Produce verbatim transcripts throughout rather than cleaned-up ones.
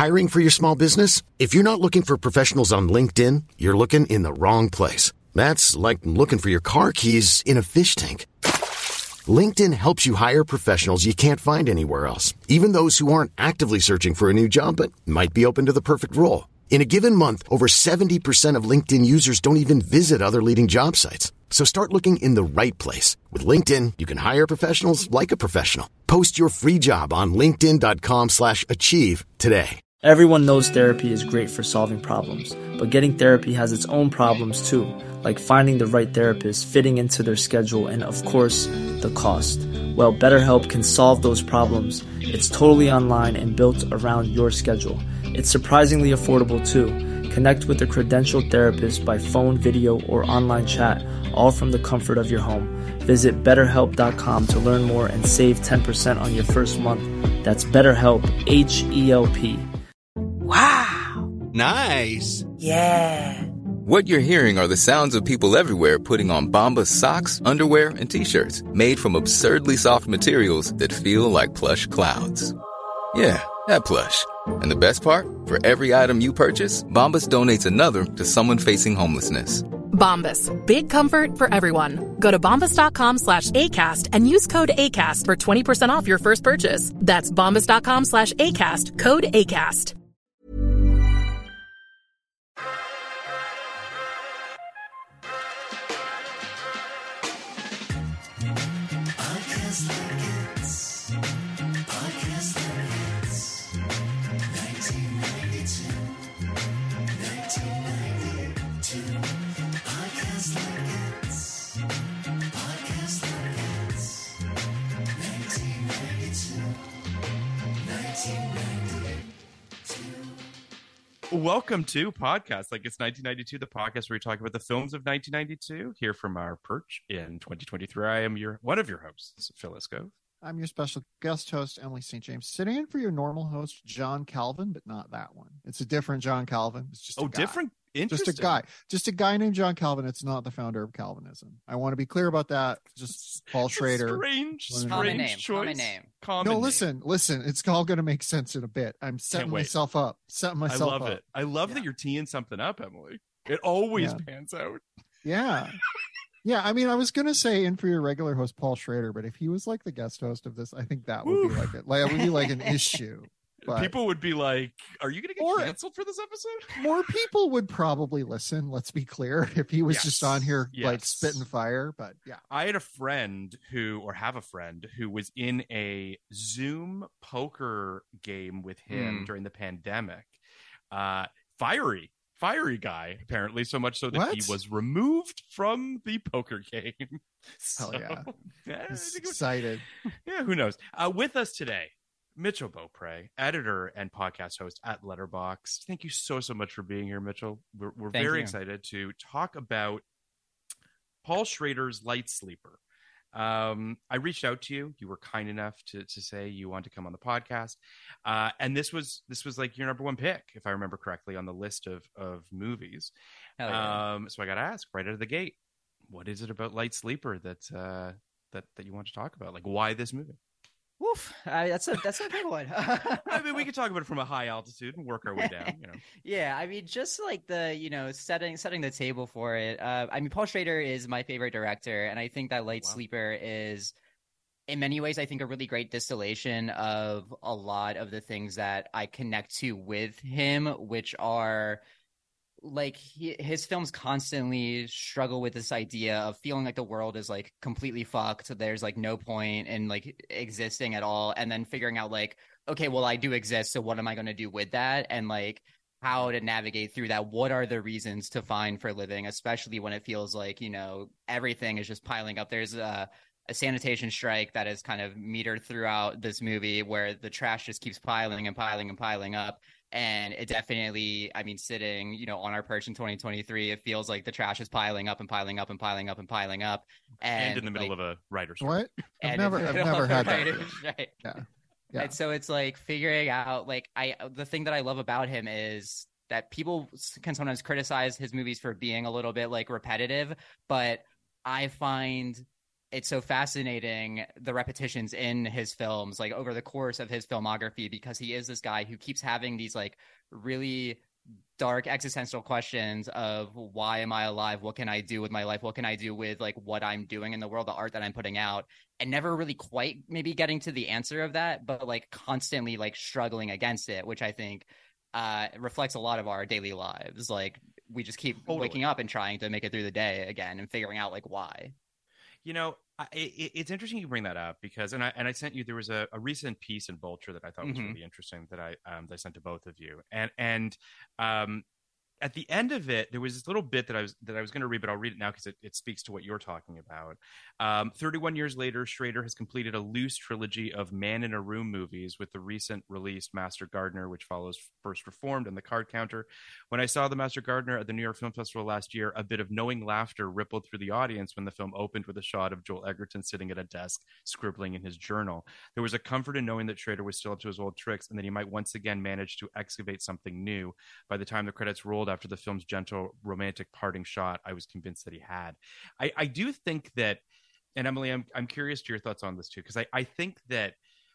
Hiring for your small business? If you're not looking for professionals on LinkedIn, you're looking in the wrong place. That's like looking for your car keys in a fish tank. LinkedIn helps you hire professionals you can't find anywhere else, even those who aren't actively searching for a new job but might be open to the perfect role. In a given month, over seventy percent of LinkedIn users don't even visit other leading job sites. So start looking in the right place. With LinkedIn, you can hire professionals like a professional. Post your free job on linkedin.com slash achieve today. Everyone knows therapy is great for solving problems, but getting therapy has its own problems too, like finding the right therapist, fitting into their schedule, and of course, the cost. Well, BetterHelp can solve those problems. It's totally online and built around your schedule. It's surprisingly affordable too. Connect with a credentialed therapist by phone, video, or online chat, all from the comfort of your home. Visit better help dot com to learn more and save ten percent on your first month. That's BetterHelp, H E L P. Wow. Nice. Yeah. What you're hearing are the sounds of people everywhere putting on Bombas socks, underwear, and T-shirts made from absurdly soft materials that feel like plush clouds. Yeah, that plush. And the best part? For every item you purchase, Bombas donates another to someone facing homelessness. Bombas. Big comfort for everyone. Go to bombas.com slash ACAST and use code ACAST for twenty percent off your first purchase. That's bombas.com slash ACAST. Code ACAST. Welcome to Podcast Like It's nineteen ninety-two, the podcast where we talk about the films of nineteen ninety-two, here from our perch in twenty twenty-three. I am your one of your hosts, Phil Isco. I'm your special guest host, Emily Saint James, sitting in for your normal host, John Calvin, but not that one. It's a different John Calvin. It's just a oh, guy. different. Interesting. Just a guy. Just a guy named John Calvin. It's not the founder of Calvinism. I want to be clear about that. Just Paul Schrader. Strange, strange common name, choice. Common name. Common no, name. listen, listen. It's all going to make sense in a bit. I'm setting myself up. Setting myself I love up. it. I love yeah. that you're teeing something up, Emily. It always yeah. pans out. Yeah. Yeah, I mean, I was gonna say in for your regular host, Paul Schrader, but if he was like the guest host of this, I think that would Woo. be like it. Like it would be like an issue. But people would be like, "Are you gonna get or, canceled for this episode?" More people would probably listen. Let's be clear, if he was yes. just on here yes. like spitting fire. But yeah, I had a friend who, or have a friend who was in a Zoom poker game with him Mm. during the pandemic. Uh, fiery. Fiery guy, apparently, so much so that what? he was removed from the poker game. Hell so, yeah. yeah He's excited. Yeah, who knows? Uh, with us today, Mitchell Beaupre, editor and podcast host at Letterboxd. Thank you so, so much for being here, Mitchell. We're, we're very you. excited to talk about Paul Schrader's Light Sleeper. Um, I reached out to you. You were kind enough to to say you want to come on the podcast, uh, and this was this was like your number one pick, if I remember correctly, on the list of of movies. Yeah. Um, so I got to ask right out of the gate, what is it about Light Sleeper that uh, that that you want to talk about? Like, why this movie? Woof. I, that's a that's a big one. I mean, we could talk about it from a high altitude and work our way down. You know. Yeah, I mean, just like the you know setting setting the table for it. Uh, I mean, Paul Schrader is my favorite director, and I think that Light Wow. Sleeper is, in many ways, I think a really great distillation of a lot of the things that I connect to with him, which are like he, his films constantly struggle with this idea of feeling like the world is like completely fucked. There's like no point in like existing at all. And then figuring out like, okay, well, I do exist. So what am I going to do with that? And like how to navigate through that. What are the reasons to find for living, especially when it feels like, you know, everything is just piling up. There's a, a sanitation strike that is kind of metered throughout this movie where the trash just keeps piling and piling and piling up. And it definitely, I mean, sitting, you know, on our perch in twenty twenty-three, it feels like the trash is piling up and piling up and piling up and piling up. And, and in the middle like, of a writer's strike. What? I've and never, in the I've middle never of a had that. writer's strike. Yeah. Yeah. And so it's like figuring out, like, I, the thing that I love about him is that people can sometimes criticize his movies for being a little bit like repetitive, but I find it's so fascinating, the repetitions in his films, like over the course of his filmography, because he is this guy who keeps having these like really dark existential questions of why am I alive? What can I do with my life? What can I do with like what I'm doing in the world, the art that I'm putting out, and never really quite maybe getting to the answer of that, but like constantly like struggling against it, which I think uh, reflects a lot of our daily lives. Like we just keep Totally. waking up and trying to make it through the day again and figuring out like why. You know, I, it, it's interesting you bring that up because, and I and I sent you, there was a, a recent piece in Vulture that I thought was Mhm. really interesting that I um, that I sent to both of you, and and um, at the end of it, there was this little bit that I was that I was going to read, but I'll read it now because it, it speaks to what you're talking about. Um, thirty-one years later, Schrader has completed a loose trilogy of Man in a Room movies with the recent released Master Gardener, which follows First Reformed and The Card Counter. When I saw the Master Gardener at the New York Film Festival last year, a bit of knowing laughter rippled through the audience when the film opened with a shot of Joel Egerton sitting at a desk scribbling in his journal. There was a comfort in knowing that Schrader was still up to his old tricks and that he might once again manage to excavate something new. By the time the credits rolled after the film's gentle romantic parting shot, I was convinced that he had. I, I do think that, and Emily, I'm I'm curious to your thoughts on this too, because I, I think that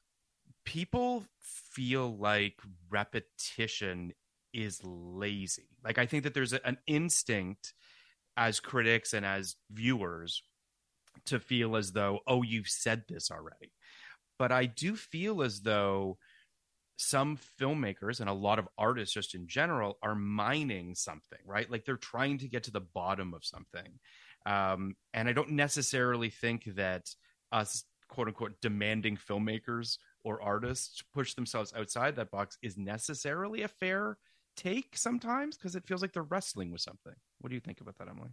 people feel like repetition is lazy. Like I think that there's a, an instinct as critics and as viewers to feel as though, oh, you've said this already. But I do feel as though some filmmakers and a lot of artists just in general are mining something, right? Like they're trying to get to the bottom of something. Um, and I don't necessarily think that us, quote unquote, demanding filmmakers or artists push themselves outside that box is necessarily a fair take sometimes, because it feels like they're wrestling with something. What do you think about that, Emily?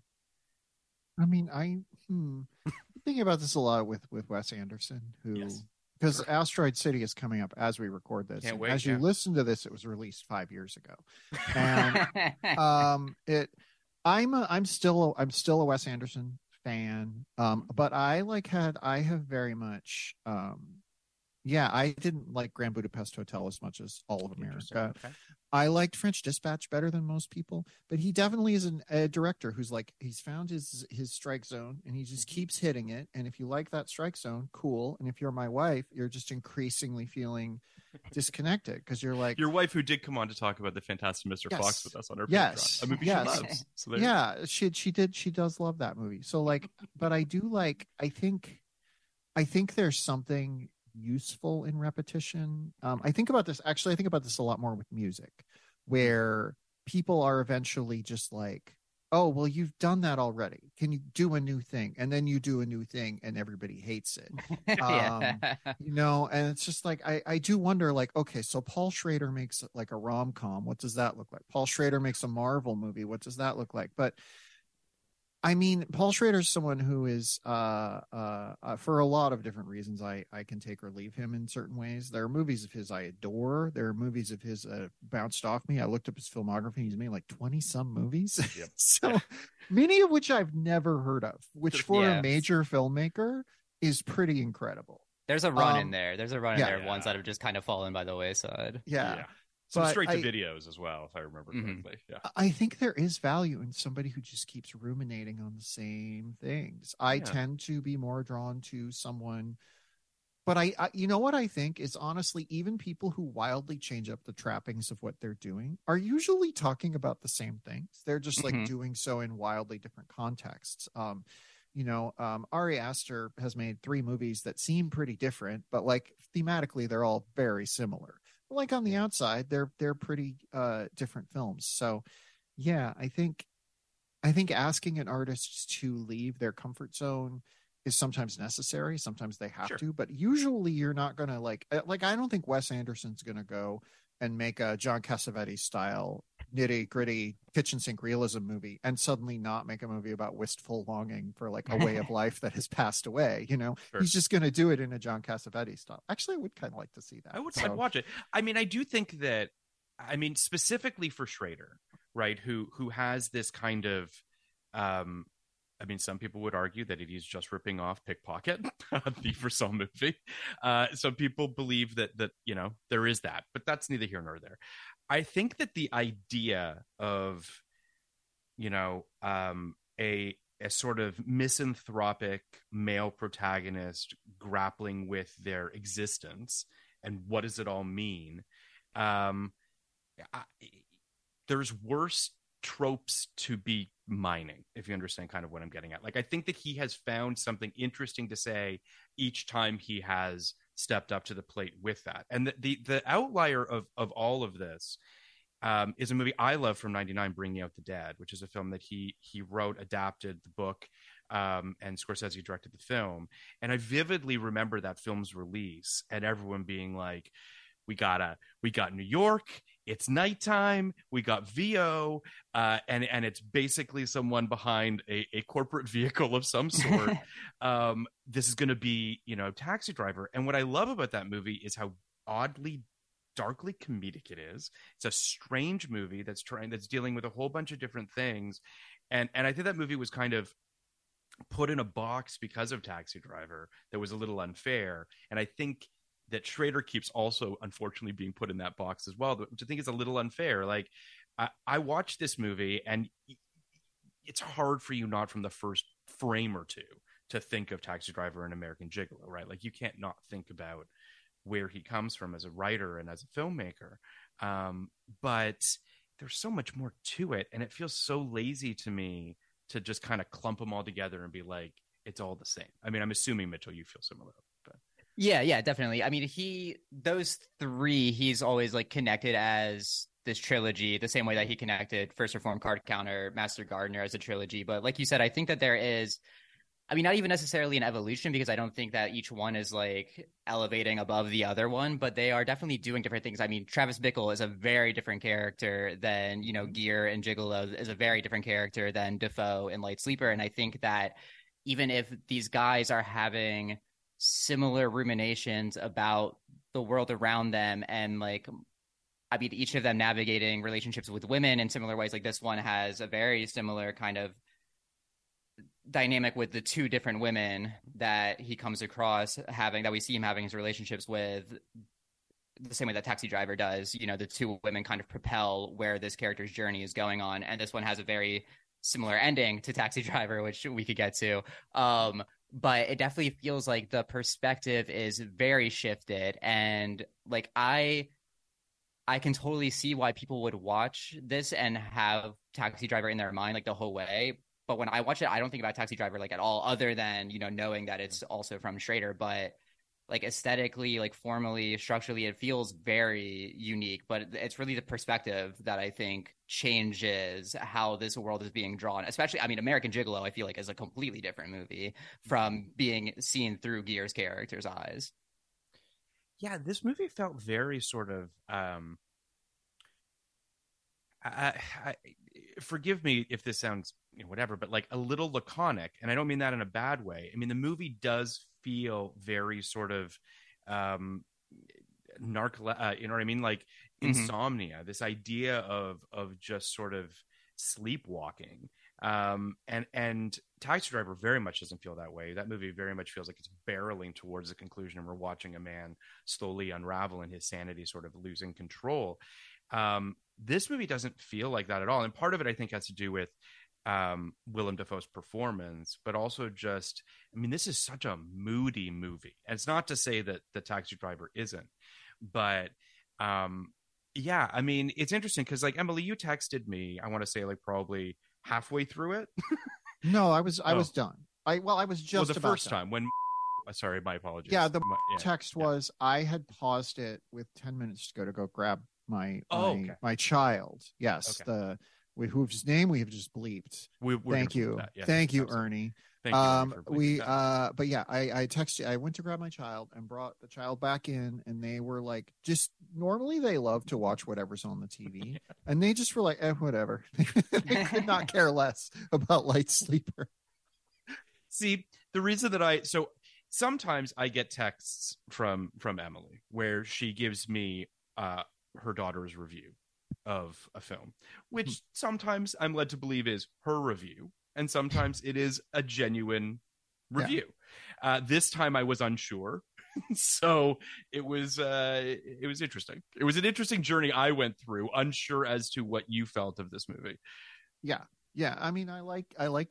I mean, I hmm, I'm thinking about this a lot with with Wes Anderson, who Yes. because Sure. Asteroid City is coming up as we record this. Can't And wait, as you yeah. listen to this, it was released five years ago, and um, it. I'm a, I'm still a, I'm still a Wes Anderson fan, um, but I like had I have very much um, yeah, I didn't like Grand Budapest Hotel as much as all of Interesting. America. Okay. I liked French Dispatch better than most people, but he definitely is an, a director who's like, he's found his his strike zone and he just keeps hitting it. And if you like that strike zone, cool. And if you're my wife, you're just increasingly feeling disconnected because you're like, Your wife, who did come on to talk about the Fantastic Mister Yes. Fox with us on our Yes. Patreon, a movie Yes. she loves. So there- yeah, she she did she does love that movie. So like, but I do like, I think, I think there's something useful in repetition. Um, I think about this actually. I think about this a lot more with music, where people are eventually just like, "Oh, well, you've done that already. Can you do a new thing?" And then you do a new thing, and everybody hates it. yeah. You know, and it's just like I I do wonder, like, okay, so Paul Schrader makes like a rom com. What does that look like? Paul Schrader makes a Marvel movie. What does that look like? But I mean, Paul Schrader is someone who is, uh, uh, uh, for a lot of different reasons, I, I can take or leave him in certain ways. There are movies of his I adore. There are movies of his uh, bounced off me. I looked up his filmography. He's made like twenty some movies. Yep. So many of which I've never heard of, which for Yeah. a major filmmaker is pretty incredible. There's a run Um, in there. There's a run yeah. in there of ones that have just kind of fallen by the wayside. Yeah. Some But straight to I- videos as well, if I remember Mhm. correctly. Yeah. I think there is value in somebody who just keeps ruminating on the same things. I Yeah. tend to be more drawn to someone, but I, I, you know what I think is honestly, even people who wildly change up the trappings of what they're doing are usually talking about the same things. They're just like Mhm. doing so in wildly different contexts. Um, you know, um, Ari Aster has made three movies that seem pretty different, but like thematically, they're all very similar. But like on the outside, they're they're pretty uh, different films. So, yeah, I think I think asking an artist to leave their comfort zone is sometimes necessary. Sometimes they have Sure. to, but usually you're not gonna like uh, like I don't think Wes Anderson's gonna go and make a John Cassavetes style nitty gritty kitchen sink realism movie and suddenly not make a movie about wistful longing for like a way of life that has passed away. You know, Sure. he's just going to do it in a John Cassavetes style. Actually, I would kind of like to see that. I would So, I'd watch it. I mean, I do think that, I mean, specifically for Schrader, right, who who has this kind of, um, I mean, some people would argue that he's just ripping off Pickpocket, a Thief for Some movie. Uh, some people believe that that you know there is that, but that's neither here nor there. I think that the idea of, you know, um, a a sort of misanthropic male protagonist grappling with their existence and what does it all mean. Um, I, there's worse tropes to be mining, if you understand kind of what I'm getting at. Like, I think that he has found something interesting to say each time he has stepped up to the plate with that. And the the, the outlier of of all of this um, is a movie I love from ninety-nine, Bringing Out the Dead, which is a film that he he wrote, adapted the book, um, and Scorsese directed the film. And I vividly remember that film's release and everyone being like, we got a we got New York, it's nighttime, we got V O, uh, and and it's basically someone behind a, a corporate vehicle of some sort. um, this is going to be, you know, Taxi Driver. And what I love about that movie is how oddly, darkly comedic it is. It's a strange movie that's trying that's dealing with a whole bunch of different things, and and I think that movie was kind of put in a box because of Taxi Driver that was a little unfair. And I think that Schrader keeps also unfortunately being put in that box as well, which I think is a little unfair. Like, I, I watched this movie and it's hard for you not from the first frame or two to think of Taxi Driver and American Gigolo, right? Like, you can't not think about where he comes from as a writer and as a filmmaker. Um, but there's so much more to it. And it feels so lazy to me to just kind of clump them all together and be like, it's all the same. I mean, I'm assuming, Mitchell, you feel similar. But Yeah, yeah, definitely. I mean, he, those three, he's always like connected as this trilogy, the same way that he connected First Reform, Card Counter, Master Gardener as a trilogy. But like you said, I think that there is, I mean, not even necessarily an evolution, because I don't think that each one is like elevating above the other one, but they are definitely doing different things. I mean, Travis Bickle is a very different character than, you know, Gere and Gigolo is a very different character than Defoe and Light Sleeper. And I think that even if these guys are having similar ruminations about the world around them, and like, I mean, each of them navigating relationships with women in similar ways, like this one has a very similar kind of dynamic with the two different women that he comes across having, that we see him having his relationships with, the same way that Taxi Driver does. You know, the two women kind of propel where this character's journey is going on, and this one has a very similar ending to Taxi Driver, which we could get to. Um, but it definitely feels like the perspective is very shifted, and like I I can totally see why people would watch this and have Taxi Driver in their mind like the whole way. But when I watch it, I don't think about Taxi Driver like at all, other than, you know, knowing that it's also from Schrader. But like aesthetically, like formally, structurally, it feels very unique. But it's really the perspective that I think changes how this world is being drawn. Especially, I mean, American Gigolo, I feel like, is a completely different movie from being seen through Gere's character's eyes. Yeah, this movie felt very sort of um I, I, forgive me if this sounds, you know, whatever, but like a little laconic, and I don't mean that in a bad way. I mean, the movie does feel very sort of um narco uh, you know what I mean, like insomnia, mm-hmm. This idea of of just sort of sleepwalking, um and and Taxi Driver very much doesn't feel that way. That movie very much feels like it's barreling towards the conclusion, and we're watching a man slowly unravel and his sanity sort of losing control. Um this movie doesn't feel like that at all, and part of it I think has to do with um Willem Dafoe's performance, but also just, I mean, this is such a moody movie, and it's not to say that the Taxi Driver isn't, but um yeah, I mean, it's interesting because, like, Emily, you texted me, I want to say like probably halfway through it. No, I was I oh. was done. I well, I was just well, the about first done. time when sorry, my apologies. Yeah, the my, yeah, text yeah. was I had paused it with ten minutes to go to go grab my oh, my, okay. my child. Yes, okay. the we, whose name we have just bleeped. We, we're Thank you, yeah, thank you, absolutely. Ernie. Thank you, um, Ernie, we that. uh, but yeah, I I texted. I went to grab my child and brought the child back in, and they were like, just normally they love to watch whatever's on the T V, yeah. And they just were like, eh, whatever. They could not care less about Light Sleeper. See, the reason that I so sometimes I get texts from from Emily where she gives me uh her daughter's review of a film, which sometimes I'm led to believe is her review, and sometimes it is a genuine review. Yeah. Uh, this time I was unsure, so it was uh, it was interesting. It was an interesting journey I went through, unsure as to what you felt of this movie. Yeah, yeah. I mean, I like I liked it.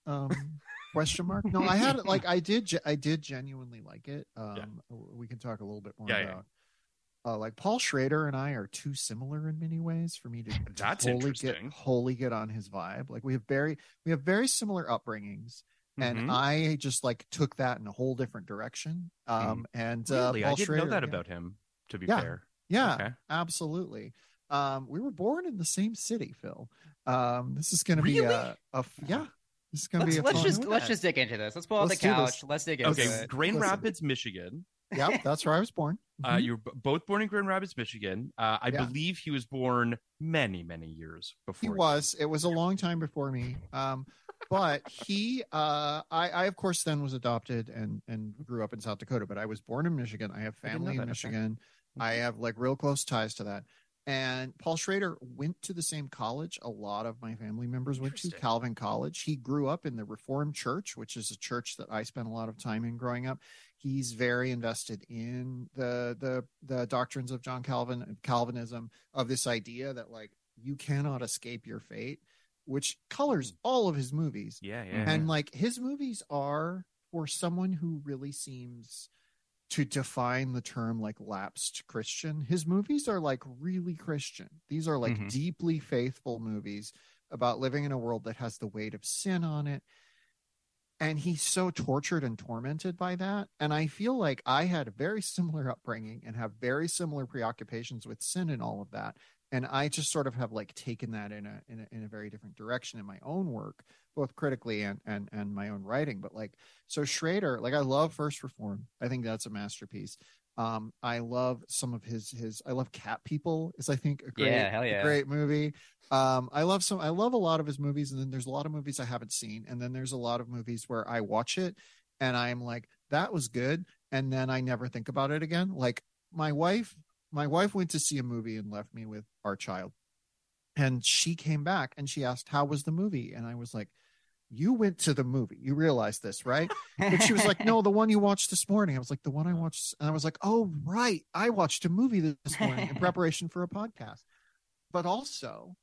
Um, question mark? No, I had it like I did. ge- I did genuinely like it. Um, we can talk a little bit more Yeah, yeah. about. Uh, like Paul Schrader and I are too similar in many ways for me to, to That's wholly get interesting. wholly get on his vibe. Like we have very we have very similar upbringings, and Mhm. I just like took that in a whole different direction. Um, and uh, Really, Paul I didn't Schrader, know that yeah. about him. To be Yeah. fair, Yeah, Okay. absolutely. Um, we were born in the same city, Phil. Um, this is going to be Really? a, a f- yeah. This is going to Let's, be a let's fun- just let's just dig into this. Let's pull out the Let's do couch. this. Let's dig into Okay, it. Grand Listen. Rapids, Michigan. yeah. That's where I was born. Uh, Mhm. you're b- both born in Grand Rapids, Michigan. Uh, I Yeah. believe he was born many, many years before. He you. was. It was a long time before me. Um, but he, uh, I, I of course then was adopted and and grew up in South Dakota. But I was born in Michigan. I have I didn't know family in that. Okay. Michigan. I have like real close ties to that. And Paul Schrader went to the same college a lot of my family members went to, Interesting. Calvin College. He grew up in the Reformed Church, which is a church that I spent a lot of time in growing up. He's very invested in the the the doctrines of John Calvin, Calvinism, of this idea that like you cannot escape your fate, which colors all of his movies. Yeah, yeah. And like his movies are for someone who really seems to define the term like lapsed Christian. His movies are like really Christian. These are like Mhm. deeply faithful movies about living in a world that has the weight of sin on it. And he's so tortured and tormented by that. And I feel like I had a very similar upbringing and have very similar preoccupations with sin and all of that. And I just sort of have like taken that in a in a, in a very different direction in my own work, both critically and and and my own writing. But like, so Schrader, like I love First Reformed. I think that's a masterpiece. Um, I love some of his his. I love Cat People. Is I think a great, Yeah, hell a yeah. great movie. Um, I love some. I love a lot of his movies, and then there's a lot of movies I haven't seen, and then there's a lot of movies where I watch it and I'm like, that was good, and then I never think about it again. Like my wife, my wife went to see a movie and left me with our child, and she came back and she asked, "How was the movie?" And I was like, "You went to the movie. You realize this, right?" But she was like, "No, the one you watched this morning." I was like, "The one I watched," and I was like, "Oh, right, I watched a movie this morning in preparation for a podcast." But also,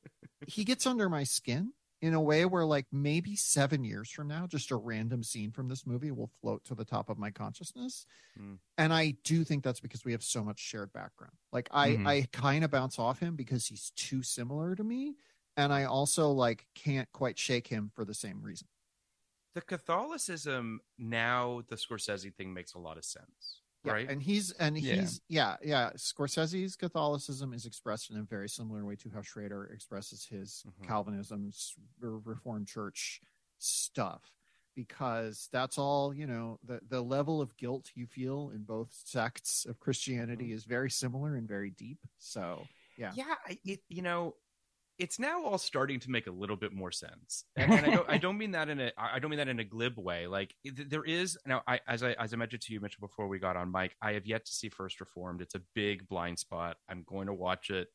he gets under my skin in a way where, like, maybe seven years from now, just a random scene from this movie will float to the top of my consciousness. Mm. And I do think that's because we have so much shared background. Like, I, Mhm. I kind of bounce off him because he's too similar to me. And I also, like, can't quite shake him for the same reason. The Catholicism now, the Scorsese thing makes a lot of sense, Yeah, right? and he's and Yeah. he's yeah yeah. Scorsese's Catholicism is expressed in a very similar way to how Schrader expresses his Mhm. Calvinism's Re- Reformed Church stuff, because that's all, you know. The the level of guilt you feel in both sects of Christianity is very similar and very deep. So yeah, Yeah, I- it, you know, it's now all starting to make a little bit more sense, and, and I don't, I don't mean that in a, I don't mean that in a glib way. Like it, there is now, I as I as I mentioned to you, Mitchell, before we got on mic, I have yet to see First Reformed. It's a big blind spot. I'm going to watch it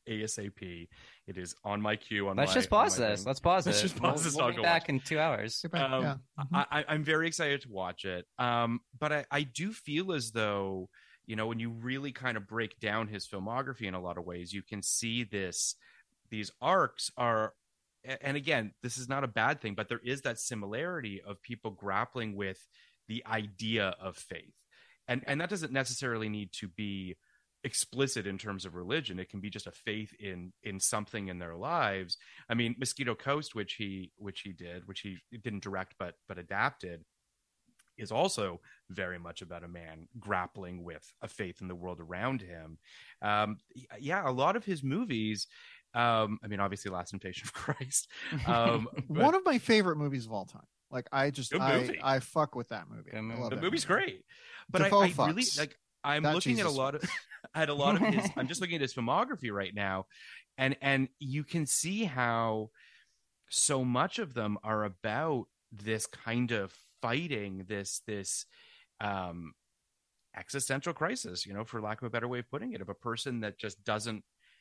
ASAP. It is on my queue. On Let's my, just pause on my this. thing. Let's pause Let's it. just We'll- pause this. We'll I'll be go back watch in two hours. Get back, Um, yeah. Mhm. I, I, I'm very excited to watch it. Um, but I, I do feel as though, you know, when you really kind of break down his filmography in a lot of ways, you can see this, these arcs are, and again, this is not a bad thing, but there is that similarity of people grappling with the idea of faith. And, and that doesn't necessarily need to be explicit in terms of religion. It can be just a faith in in something in their lives. I mean, Mosquito Coast, which he which he did, which he didn't direct but but adapted, is also very much about a man grappling with a faith in the world around him. Um, yeah, a lot of his movies. Um, I mean, obviously, Last Temptation of Christ. Um, but One of my favorite movies of all time. Like I just Good I movie. I fuck with that movie. Good I movie. love the that movie's movie. great, but I, Defoe I really fucks. like. I'm That looking at a Jesus lot of at a lot of his. I'm just looking at his filmography right now, and and you can see how so much of them are about this kind of fighting this this um existential crisis, you know, for lack of a better way of putting it, of a person that just doesn't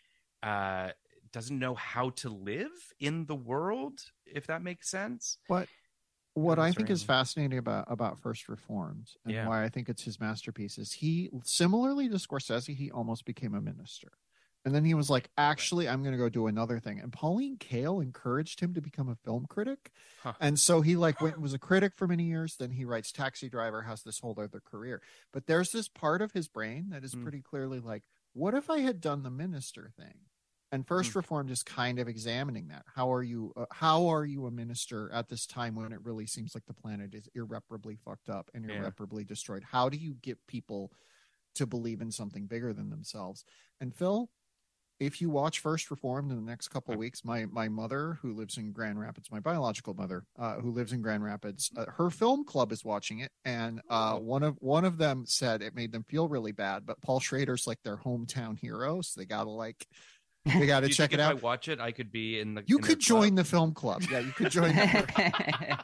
uh doesn't know how to live in the world, if that makes sense. What what Yeah, I that's think right. is fascinating about about First Reformed and Yeah. why I think it's his masterpiece is he, similarly to Scorsese, he almost became a minister. And then he was like, actually, I'm going to go do another thing. And Pauline Kael encouraged him to become a film critic. Huh. And so he like went and was a critic for many years. Then he writes Taxi Driver, has this whole other career. But there's this part of his brain that is mm. pretty clearly like, what if I had done the minister thing? And First mm. Reformed is kind of examining that. How are you, uh, how are you a minister at this time when it really seems like the planet is irreparably fucked up and yeah. irreparably destroyed? How do you get people to believe in something bigger than themselves? And Phil, if you watch First Reformed in the next couple of weeks, my my mother, who lives in Grand Rapids, my biological mother, uh, who lives in Grand Rapids, uh, her film club is watching it, and uh, one of one of them said it made them feel really bad. But Paul Schrader's like their hometown hero, so they gotta like they gotta check it if out. I watch it, I could be in the. You in could join the film club. Yeah, you could join. The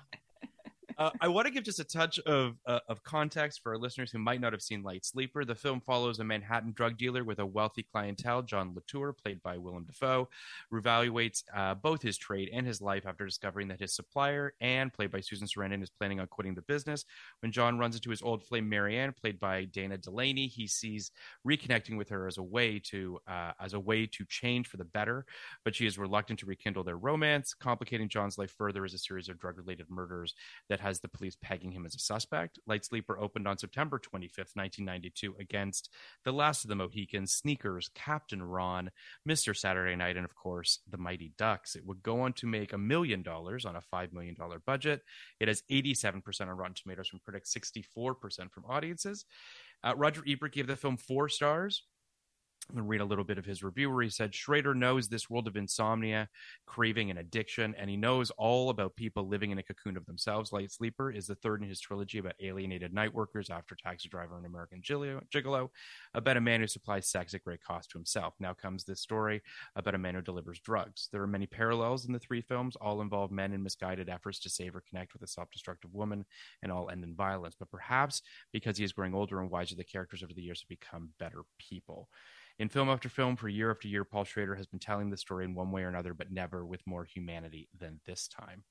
Uh, I want to give just a touch of uh, of context for our listeners who might not have seen Light Sleeper. The film follows a Manhattan drug dealer with a wealthy clientele, John Latour, played by Willem Dafoe, reevaluates uh, both his trade and his life after discovering that his supplier, Anne, played by Susan Sarandon, is planning on quitting the business. When John runs into his old flame, Marianne, played by Dana Delaney, he sees reconnecting with her as a way to uh, as a way to change for the better, but she is reluctant to rekindle their romance. Complicating John's life further is a series of drug-related murders that has the police pegging him as a suspect. Light Sleeper opened on September twenty-fifth, nineteen ninety-two against The Last of the Mohicans, Sneakers, Captain Ron, Mister Saturday Night, and of course, The Mighty Ducks. It would go on to make a million dollars on a five million dollars budget. It has eighty-seven percent on Rotten Tomatoes from critics, sixty-four percent from audiences. Uh, Roger Ebert gave the film four stars. I'm going to read a little bit of his review where he said, Schrader knows this world of insomnia, craving, and addiction, and he knows all about people living in a cocoon of themselves. Light Sleeper is the third in his trilogy about alienated night workers after Taxi Driver and American Gigolo, about a man who supplies sex at great cost to himself. Now comes this story about a man who delivers drugs. There are many parallels in the three films. All involve men in misguided efforts to save or connect with a self-destructive woman, and all end in violence. But perhaps because he is growing older and wiser, the characters over the years have become better people. In film after film, for year after year, Paul Schrader has been telling the story in one way or another, but never with more humanity than this time.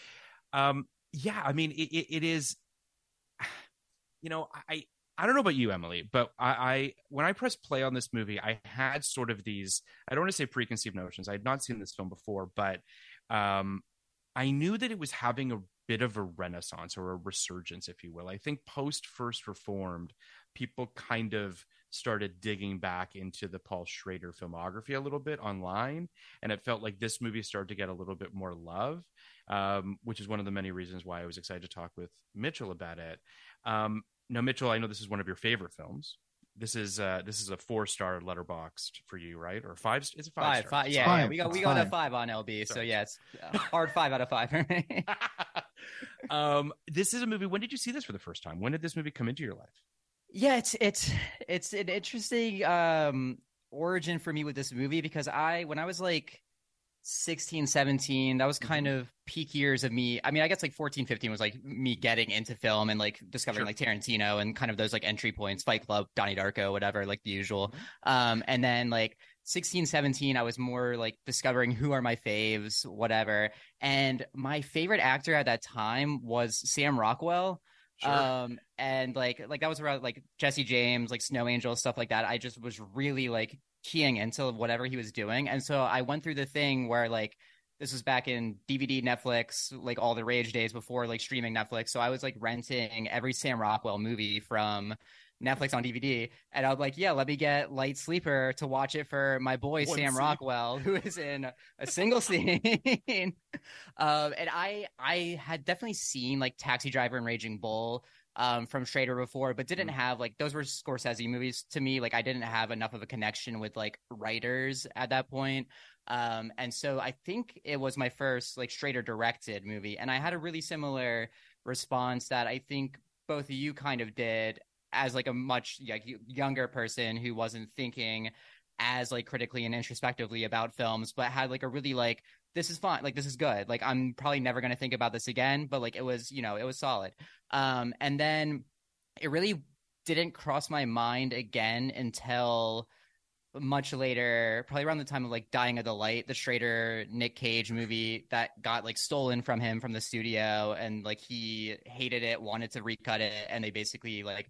Um, yeah, I mean, it, it, it is, you know, I, I don't know about you, Emily, but I, I, when I pressed play on this movie, I had sort of these, I don't want to say preconceived notions. I had not seen this film before, but um, I knew that it was having a bit of a renaissance or a resurgence, if you will. I think post First Reformed, people kind of started digging back into the Paul Schrader filmography a little bit online, and it felt like this movie started to get a little bit more love, um, which is one of the many reasons why I was excited to talk with Mitchell about it. Um, now, Mitchell, I know this is one of your favorite films. This is uh, this is a four star Letterboxd for you, right? Or five? Is it five? Five, five yeah, five. yeah, we got we got a five on L B, Sorry. So yeah, it's a hard five out of five for me. um, this is a movie. When did you see this for the first time? When did this movie come into your life? Yeah, it's it's it's an interesting um, origin for me with this movie, because I when I was like sixteen, seventeen, that was kind mm-hmm. of peak years of me. I mean, I guess like fourteen, fifteen was like me getting into film and like discovering sure. like Tarantino and kind of those like entry points, Fight Club, Donnie Darko, whatever, like the usual. Mm-hmm. Um, and then like sixteen, seventeen, I was more like discovering who are my faves, whatever. And my favorite actor at that time was Sam Rockwell. Sure. Um, and like, like that was around like Jesse James, like Snow Angel, stuff like that. I just was really like keying into whatever he was doing. And so I went through the thing where like, this was back in D V D, Netflix, like all the rage days before like streaming Netflix. So I was like renting every Sam Rockwell movie from Netflix on D V D, and I was like, yeah, let me get Light Sleeper to watch it for my boy One Sam scene. Rockwell, who is in a single scene. um, and I I had definitely seen like Taxi Driver and Raging Bull um, from Schrader before, but didn't mm. have like, those were Scorsese movies to me. Like I didn't have enough of a connection with like writers at that point. Um, and so I think it was my first like Schrader directed movie, and I had a really similar response that I think both of you kind of did, as like a much like younger person who wasn't thinking as like critically and introspectively about films, but had like a really like, this is fine, like this is good, like I'm probably never going to think about this again, but like it was, you know, it was solid. Um, and then it really didn't cross my mind again until much later, probably around the time of like Dying of the Light, the Schrader Nick Cage movie that got like stolen from him from the studio, and like he hated it, wanted to recut it, and they basically like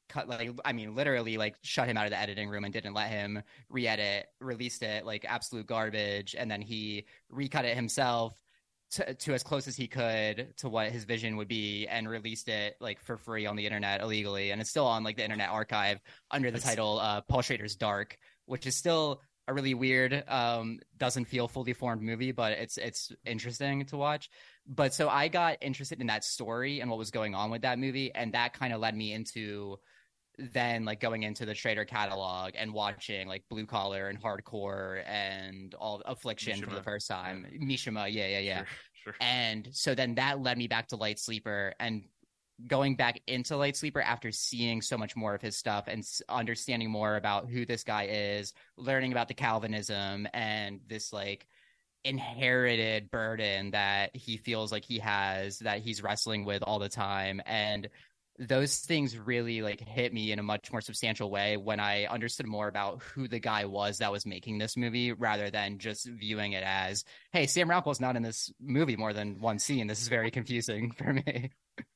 cut, like, I mean, literally, like, shut him out of the editing room and didn't let him re-edit, released it like absolute garbage, and then he recut it himself to, to as close as he could to what his vision would be, and released it like for free on the internet illegally, and it's still on like the Internet Archive under the That's... title uh, Paul Schrader's Dark, which is still a really weird, um, doesn't feel fully formed movie, but it's it's interesting to watch. But so I got interested in that story and what was going on with that movie, and that kind of led me into then like going into the Schrader catalog and watching like Blue Collar and Hardcore and all Affliction Mishima. For the first time. Yeah. Mishima, yeah, yeah, yeah. Sure, sure. And so then that led me back to Light Sleeper, and going back into Light Sleeper after seeing so much more of his stuff and understanding more about who this guy is, learning about the Calvinism and this like inherited burden that he feels like he has, that he's wrestling with all the time. And those things really like hit me in a much more substantial way when I understood more about who the guy was that was making this movie, rather than just viewing it as, hey, Sam Rockwell's not in this movie more than one scene. This is very confusing for me.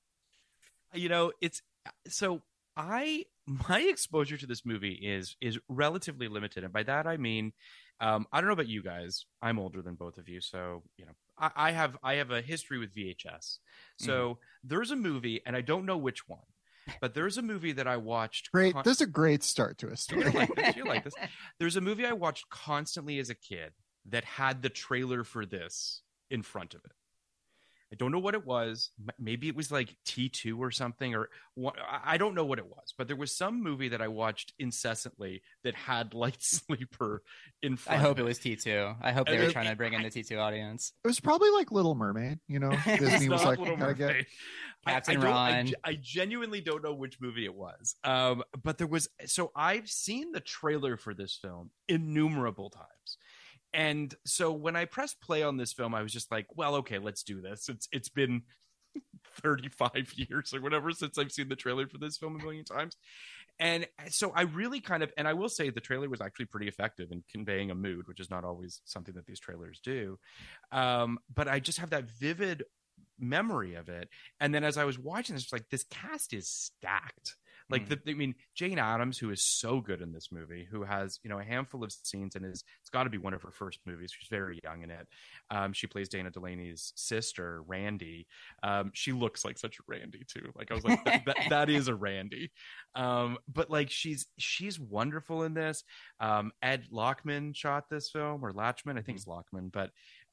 You know, it's so I my exposure to this movie is is relatively limited, and by that I mean, um, I don't know about you guys. I'm older than both of you, so you know, I, I have I have a history with V H S. So mm-hmm. there's a movie, and I don't know which one, but there's a movie that I watched. Great, con- this is a great start to a story. You like this? You like this? There's a movie I watched constantly as a kid that had the trailer for this in front of it. I don't know what it was. Maybe it was like T two or something, or what, I don't know what it was, but there was some movie that I watched incessantly that had Light Sleeper in front. I hope of it was T two. I hope they and were it, trying to bring in the T two audience. It was probably like Little Mermaid, you know, Disney was like, gotta get... Captain I, I Ron. I, I genuinely don't know which movie it was. Um, but there was, so I've seen the trailer for this film innumerable times. And so when I pressed play on this film, I was just like, well, okay, let's do this. It's it's been thirty-five years or whatever since I've seen the trailer for this film a million times. And so I really kind of, and I will say the trailer was actually pretty effective in conveying a mood, which is not always something that these trailers do. Um, but I just have that vivid memory of it. And then as I was watching this, it's like, this cast is stacked. Like, the, I mean, Jane Addams, who is so good in this movie, who has, you know, a handful of scenes and is, it's got to be one of her first movies. She's very young in it. Um, she plays Dana Delaney's sister, Randy. Um, she looks like such a Randy too. Like, I was like, that, that, that is a Randy. Um, but like, she's, she's wonderful in this. Um, Ed Lachman shot this film, or Lachman, I think it's Lachman, but,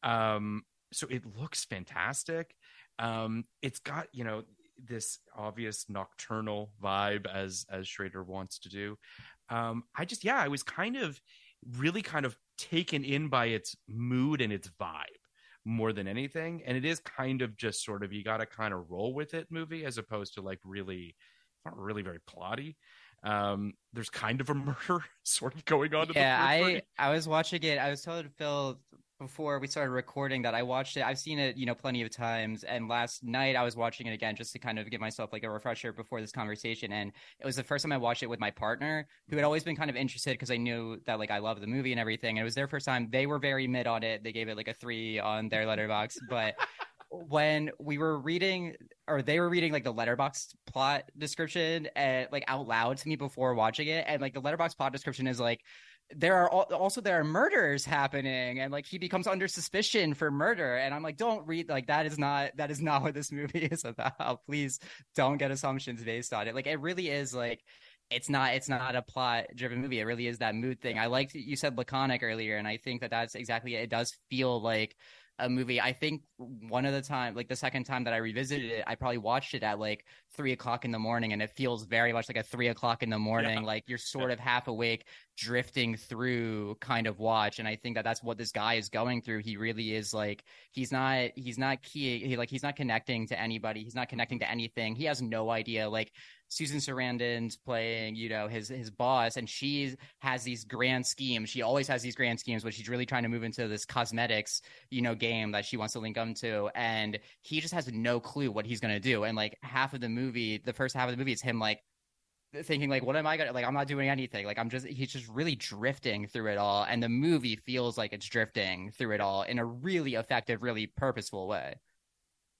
um, so it looks fantastic. Um, it's got, you know, this obvious nocturnal vibe as as Schrader wants to do. Um, I just, yeah, I was kind of really kind of taken in by its mood and its vibe more than anything. And it is kind of just sort of, you got to kind of roll with it movie, as opposed to like really, not really very plotty. Um, there's kind of a murder sort of going on. Yeah, in the I, I was watching it. I was telling Phil before we started recording that I watched it. I've seen it, you know, plenty of times. And last night I was watching it again just to kind of give myself like a refresher before this conversation. And it was the first time I watched it with my partner, who had always been kind of interested because I knew that like I love the movie and everything. And it was their first time. They were very mid on it. They gave it like a three on their Letterboxd. But when we were reading, or they were reading like the Letterboxd plot description and like out loud to me before watching it, and like the Letterboxd plot description is like, there are also there are murders happening, and like he becomes under suspicion for murder, and I'm like, don't read, like, that is not that is not what this movie is about. Please don't get assumptions based on it. Like, it really is like, it's not it's not a plot driven movie. It really is that mood thing. I liked, you said laconic earlier, and I think that that's exactly it. It does feel like a movie. I think one of the time, like the second time that I revisited it, I probably watched it at like three o'clock in the morning, and it feels very much like a three o'clock in the morning. Yeah. Like you're sort yeah. of half awake, drifting through kind of watch. And I think that that's what this guy is going through. He really is like, he's not, he's not key. He, like, he's not connecting to anybody. He's not connecting to anything. He has no idea. Like, Susan Sarandon's playing, you know, his his boss, and she has these grand schemes. She always has these grand schemes, but she's really trying to move into this cosmetics, you know, game that she wants to link them to. And he just has no clue what he's going to do. And like half of the movie, the first half of the movie is him like thinking like, what am I going to, like, I'm not doing anything. Like, I'm just, he's just really drifting through it all. And the movie feels like it's drifting through it all in a really effective, really purposeful way.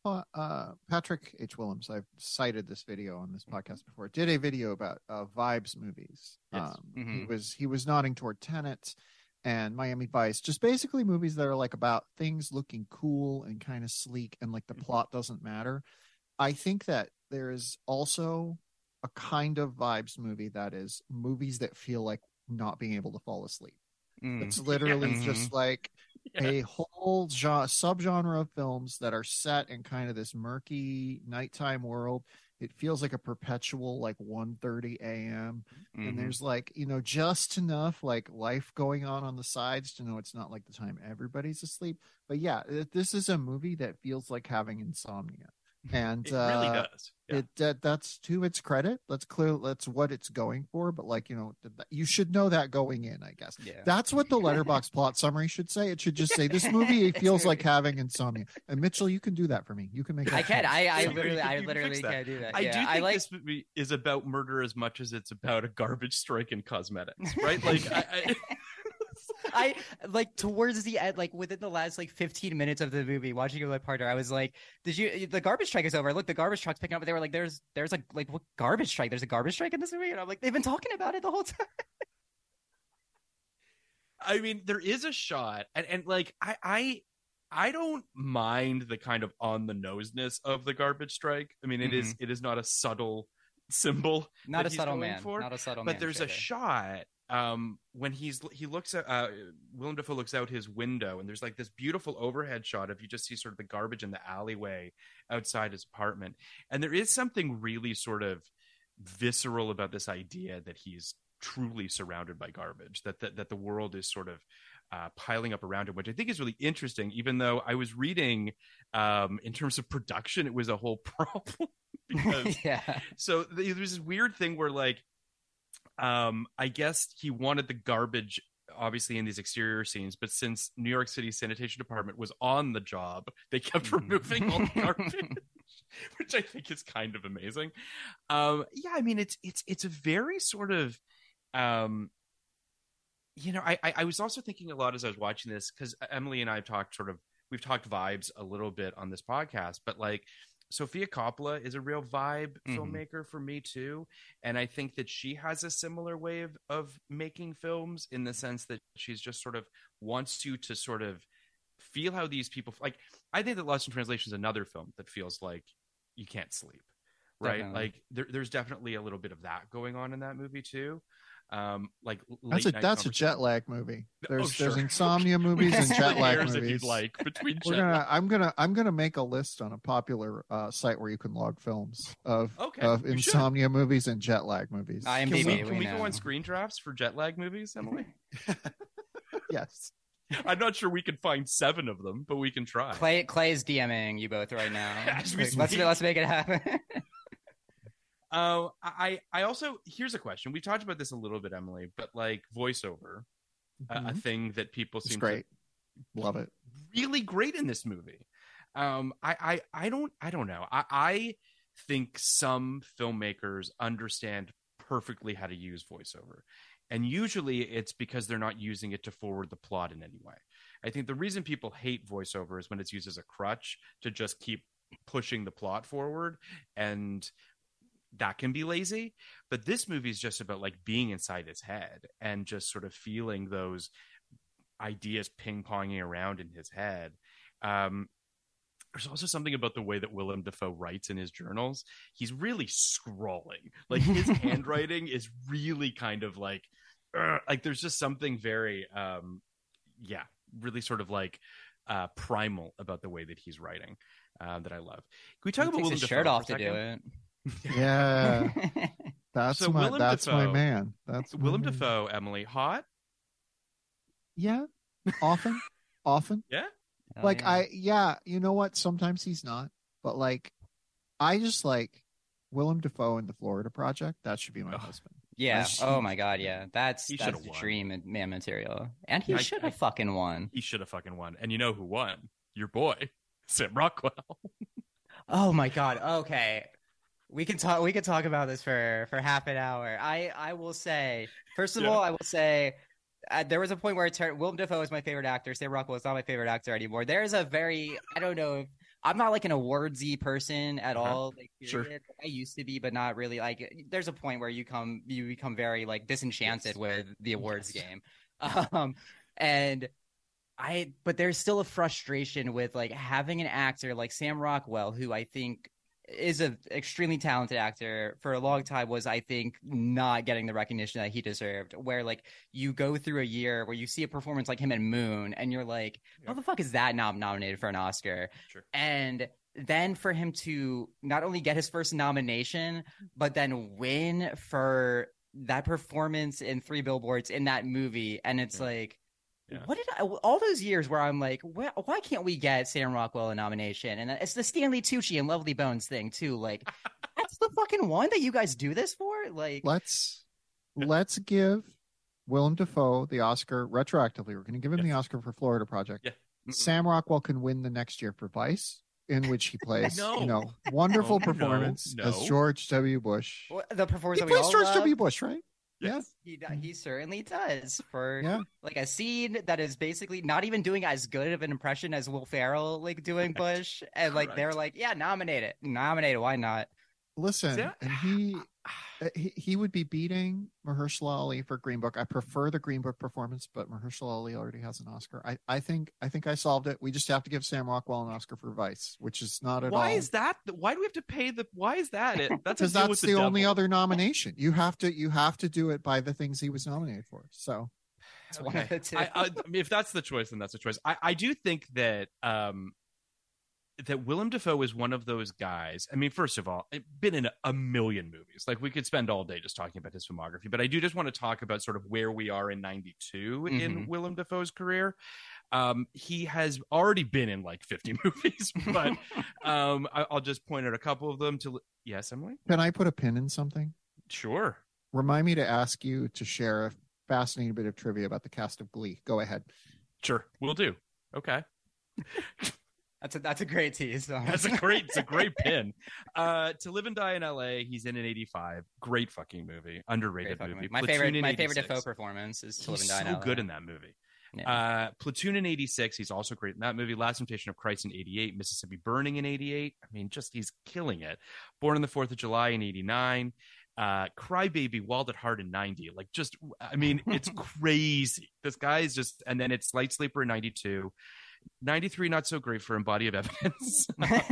uh, Patrick H. Willems, I've cited this video on this podcast before, did a video about uh, vibes movies. Yes. Um, Mm-hmm. He was he was nodding toward Tenet and Miami Vice, just basically movies that are like about things looking cool and kind of sleek, and like the plot doesn't matter. I think that there is also a kind of vibes movie that is movies that feel like not being able to fall asleep. Mm. It's literally Yeah. just like Yeah. a whole genre, subgenre of films that are set in kind of this murky nighttime world. It feels like a perpetual like one thirty a.m. Mhm. and there's like, you know, just enough like life going on on the sides to know it's not like the time everybody's asleep. But yeah, it- this is a movie that feels like having insomnia. And It really uh, does. Yeah. it that that's to its credit. That's clear. That's what it's going for. But like, you know, th- you should know that going in, I guess. Yeah. That's what the letterbox plot summary should say. It should just say this movie This feels like movie. having insomnia. And Mitchell, you can do that for me. You can make that I can. change. I, I Yeah, literally, you can- I you can literally fix that. can't do that. I yeah, do think I like. this movie is about murder as much as it's about a garbage strike and cosmetics, right? Like, I, I, I like towards the end, like within the last like fifteen minutes of the movie, watching it with my partner, I was like, "Did you? The garbage strike is over. Look, the garbage truck's picking up." And they were like, "There's, there's a like what garbage strike? There's a garbage strike in this movie." And I'm like, "They've been talking about it the whole time." I mean, there is a shot, and, and like, I, I, I don't mind the kind of on the noseness of the garbage strike. I mean, it is, it is not a subtle symbol, Not that a he's subtle going man. for, Not a subtle but man. there's a Shaver. shot um when he's he looks at uh Willem Dafoe looks out his window, and there's like this beautiful overhead shot of you just see sort of the garbage in the alleyway outside his apartment, and there is something really sort of visceral about this idea that he's truly surrounded by garbage, that that, that the world is sort of uh, piling up around him, which I think is really interesting, even though I was reading um in terms of production it was a whole problem because yeah. so there's this weird thing where like um I guess he wanted the garbage obviously in these exterior scenes, but since New York City Sanitation Department was on the job, they kept Mhm. removing all the garbage, which I think is kind of amazing. Um yeah, I mean it's it's it's a very sort of um you know, I I, I was also thinking a lot as I was watching this, because Emily and I have talked sort of we've talked vibes a little bit on this podcast, but like Sofia Coppola is a real vibe Mhm. filmmaker for me too, and I think that she has a similar way of of making films, in the sense that she's just sort of wants you to sort of feel how these people like. I think that Lost in Translation is another film that feels like you can't sleep, right? Definitely. Like there, there's definitely a little bit of that going on in that movie too. Um, like That's a late night that's a conversation- jet lag movie. There's Oh, sure. there's insomnia movies We and can jet split lag hairs movies. if you'd like between We're jet gonna lag. I'm gonna I'm gonna make a list on a popular uh, site where you can log films of Okay, of you should. insomnia movies and jet lag movies. I am Can we, Maybe, can we we go know. on screen drafts for jet lag movies, Emily? Yes. I'm not sure we can find seven of them, but we can try. Clay Clay is DMing you both right now. As we Like, let's speak. let's make it happen. Uh, I I also here's a question. We talked about this a little bit, Emily, but like voiceover, a- a, Mhm. thing that people It's seem great. to Love it. really great in this movie. Um, I I I don't I don't know. I I think some filmmakers understand perfectly how to use voiceover, and usually it's because they're not using it to forward the plot in any way. I think the reason people hate voiceover is when it's used as a crutch to just keep pushing the plot forward, and that can be lazy. But this movie is just about like being inside his head and just sort of feeling those ideas ping-ponging around in his head. Um, there's also something about the way that Willem Dafoe writes in his journals. He's really scrawling. Like his handwriting is really kind of like, uh, like there's just something very, um, yeah, really sort of like uh, primal about the way that he's writing uh, that I love. Can we talk He about takes Willem his Dafoe shirt for a off to do second? it. Yeah. That's So my Willem that's my Dafoe- man. That's my Willem man. Dafoe, Emily, hot? Yeah. Often. Often. Yeah. Hell Like yeah. I yeah, you know what? Sometimes he's not. But like I just like Willem Dafoe in the Florida Project. That should be my Ugh. husband. Yeah. I- Oh my god. Yeah. That's He that's should've the won. dream and man material. And he I- should I- have fucking won. He should have fucking won. And you know who won? Your boy, Sam Rockwell. Oh my god. Okay. We can talk we can talk about this for for half an hour. I I will say, first of Yeah. all, I will say uh, there was a point where it turned Willem Dafoe is my favorite actor. Sam Rockwell is not my favorite actor anymore. There is a very I don't know if I'm not like an awardsy person at Uh-huh. all. Like, Sure. period. I used to be, but not really. Like, there's a point where you come, you become very like disenchanted Yes. with the awards Yes. game. Um, and I, but there's still a frustration with like having an actor like Sam Rockwell, who I think is an extremely talented actor for a long time, was I think not getting the recognition that he deserved. Where like you go through a year where you see a performance like him in Moon, and you're like, Yeah. how the fuck is that not nominated for an Oscar? Sure. And then for him to not only get his first nomination, but then win for that performance in Three Billboards in that movie, and it's Yeah. like. Yeah. What did I, all those years where I'm like, why, why can't we get Sam Rockwell a nomination? And it's the Stanley Tucci and Lovely Bones thing too. Like, that's the fucking one that you guys do this for. Like, Let's let's give Willem Dafoe the Oscar retroactively. We're going to give him Yes. the Oscar for Florida Project. Yeah. Mm-mm. Sam Rockwell can win the next year for Vice, in which he plays, No. you know, wonderful No, no, performance no. as George W. Bush. what- the performance He that we plays all George love, W. Bush, right? Yes. He, he certainly does for Yeah. like a scene that is basically not even doing as good of an impression as Will Ferrell like doing Correct. Bush, and like they're Correct. like, yeah, nominate it, nominate it, why not? Listen, Yeah. and he, uh, he he would be beating Mahershala Ali for Green Book. I prefer the Green Book performance, but Mahershala Ali already has an Oscar. I, I think I think I solved it. We just have to give Sam Rockwell an Oscar for Vice, which is not at Why all. is that? Why do we have to pay the? Why is that? It that's a Because deal that's with the, the only devil. other nomination. You have to you have to do it by the things he was nominated for. So It's one of the two. I, I, if that's the choice, then that's the choice. I, I do think that um, that Willem Dafoe is one of those guys. I mean, first of all, been in a, a million movies. Like we could spend all day just talking about his filmography, but I do just want to talk about sort of where we are in ninety-two in Mhm. Willem Dafoe's career. Um, he has already been in like fifty movies, but um, I, I'll just point out a couple of them. To yes, Emily, can I put a pin in something? sure. Remind me to ask you to share a fascinating bit of trivia about the cast of Glee. Go ahead. Sure, we'll do. Okay. That's a that's a great tease. That's a great, it's a great pin. Uh, To Live and Die in L A, he's in an eighty-five. Great fucking movie, underrated Great fucking movie. movie. My Platoon favorite, in my favorite eighty-six. Defoe performance is To Live He's and Die in so L A. good in that movie. Yeah. Uh, Platoon in eighty-six, he's also great in that movie. Last Temptation of Christ in eighty-eight, Mississippi Burning in eighty-eight. I mean, just he's killing it. Born on the fourth of July in eighty-nine. Uh, Crybaby, Wild at Heart in ninety. Like, just, I mean, it's crazy. This guy is just, and then it's Light Sleeper in ninety-two. ninety-three, not so great for him, Body of Evidence.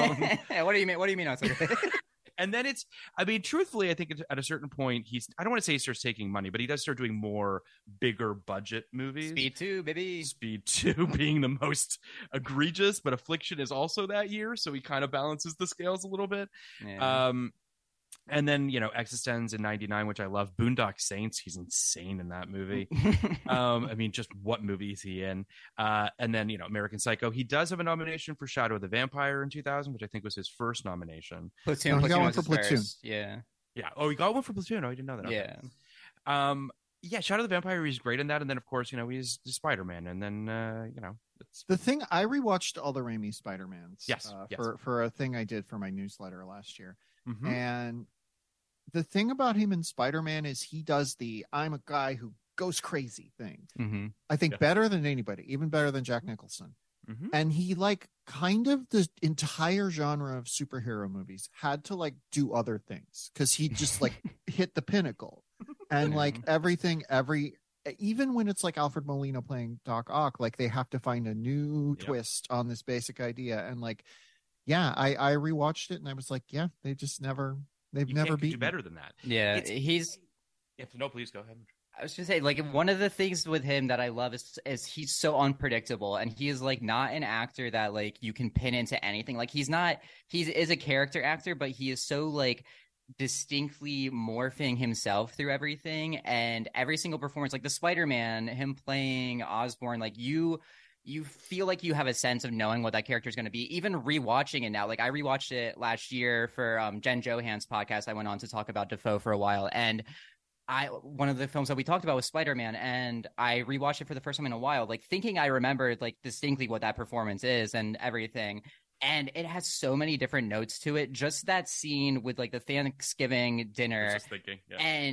Um, What do you mean? What do you mean? Not so good? and then it's, I mean, truthfully, I think at a certain point, he's, I don't want to say he starts taking money, but he does start doing more bigger budget movies. Speed two, baby. Speed two being the most egregious, but Affliction is also that year. So he kind of balances the scales a little bit. Yeah. Um, and then, you know, Existenz in ninety-nine, which I love. Boondock Saints, he's insane in that movie. um, I mean, just what movie is he in? Uh, and then, you know, American Psycho. He does have a nomination for Shadow of the Vampire in two thousand, which I think was his first nomination. Platoon. No, he got Platoon one was for his Platoon. first. Yeah. Yeah. Oh, he got one for Platoon. Oh, I didn't know that. Okay. Yeah. Um, yeah, Shadow of the Vampire, he's great in that. And then, of course, you know, he's Spider-Man. And then, uh, you know, it's The thing I rewatched all the Raimi Spider-Mans Yes, uh, yes. for for a thing I did for my newsletter last year. Mhm. And the thing about him in Spider-Man is he does the I'm a guy who goes crazy thing. Mm-hmm. I think Yeah. better than anybody, even better than Jack Nicholson. Mhm. And he like kind of the entire genre of superhero movies had to like do other things because he just like hit the pinnacle. And like everything, every even when it's like Alfred Molina playing Doc Ock, like they have to find a new Yep. twist on this basic idea. And like, yeah, I I rewatched it and I was like, yeah, they just never they've you never can't do beaten better than that. Yeah. It's- He's. If no, please go ahead. I was just say, like, one of the things with him that I love is is he's so unpredictable, and he is like not an actor that like you can pin into anything. Like he's not, he is a character actor, but he is so like distinctly morphing himself through everything, and every single performance, like the Spider-Man, him playing Osborn, like you. You feel like you have a sense of knowing what that character is going to be. Even rewatching it now, like I rewatched it last year for um, Jen Johan's podcast. I went on to talk about Defoe for a while, and I one of the films that we talked about was Spider-Man, and I rewatched it for the first time in a while, like thinking I remembered like distinctly what that performance is and everything. And it has so many different notes to it. Just that scene with like the Thanksgiving I was dinner just thinking. Yeah. and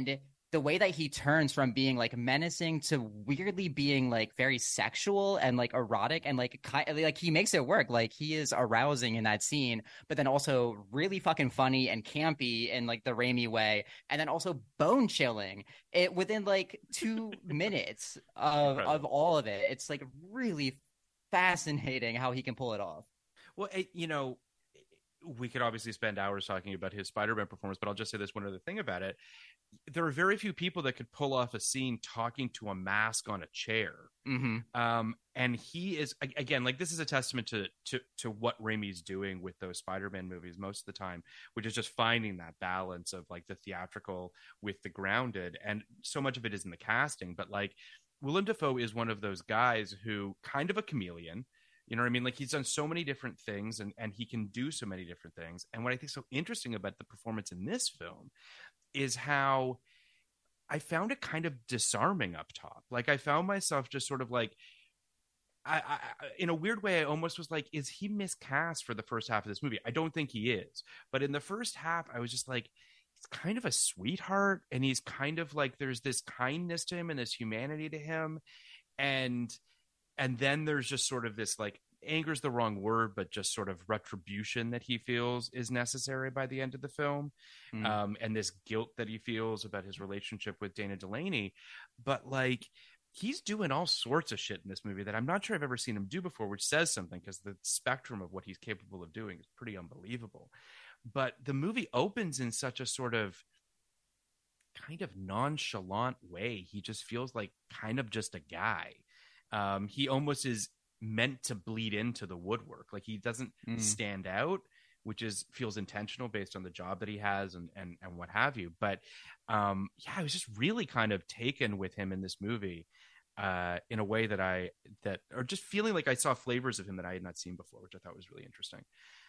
the way that he turns from being like menacing to weirdly being like very sexual and like erotic and like kind like he makes it work. Like he is arousing in that scene, but then also really fucking funny and campy in like the Raimi way, and then also bone chilling it within like two minutes of of all of it. It's like really fascinating how he can pull it off. Well, it, you know, we could obviously spend hours talking about his Spider-Man performance, but I'll just say this one other thing about it. There are very few people that could pull off a scene talking to a mask on a chair. Mm-hmm. Um, and he is, again, like this is a testament to, to, to what Raimi's doing with those Spider-Man movies most of the time, which is just finding that balance of like the theatrical with the grounded. And so much of it is in the casting, but like Willem Dafoe is one of those guys who kind of a chameleon. You know what I mean? Like he's done so many different things and, and he can do so many different things. And what I think so interesting about the performance in this film is how I found it kind of disarming up top. Like I found myself just sort of like, I, I, in a weird way, I almost was like, is he miscast for the first half of this movie? I don't think he is. But in the first half, I was just like, he's kind of a sweetheart. And he's kind of like, there's this kindness to him and this humanity to him. And, and then there's just sort of this like, anger is the wrong word, but just sort of retribution that he feels is necessary by the end of the film. Mm. Um, and this guilt that he feels about his relationship with Dana Delaney. But like, he's doing all sorts of shit in this movie that I'm not sure I've ever seen him do before, which says something because the spectrum of what he's capable of doing is pretty unbelievable. But the movie opens in such a sort of kind of nonchalant way. He just feels like kind of just a guy. Um, he almost is meant to bleed into the woodwork. Like he doesn't mm. stand out, which is feels intentional based on the job that he has and and, and what have you. But um, yeah, I was just really kind of taken with him in this movie uh, in a way that I that or just feeling like I saw flavors of him that I had not seen before, which I thought was really interesting.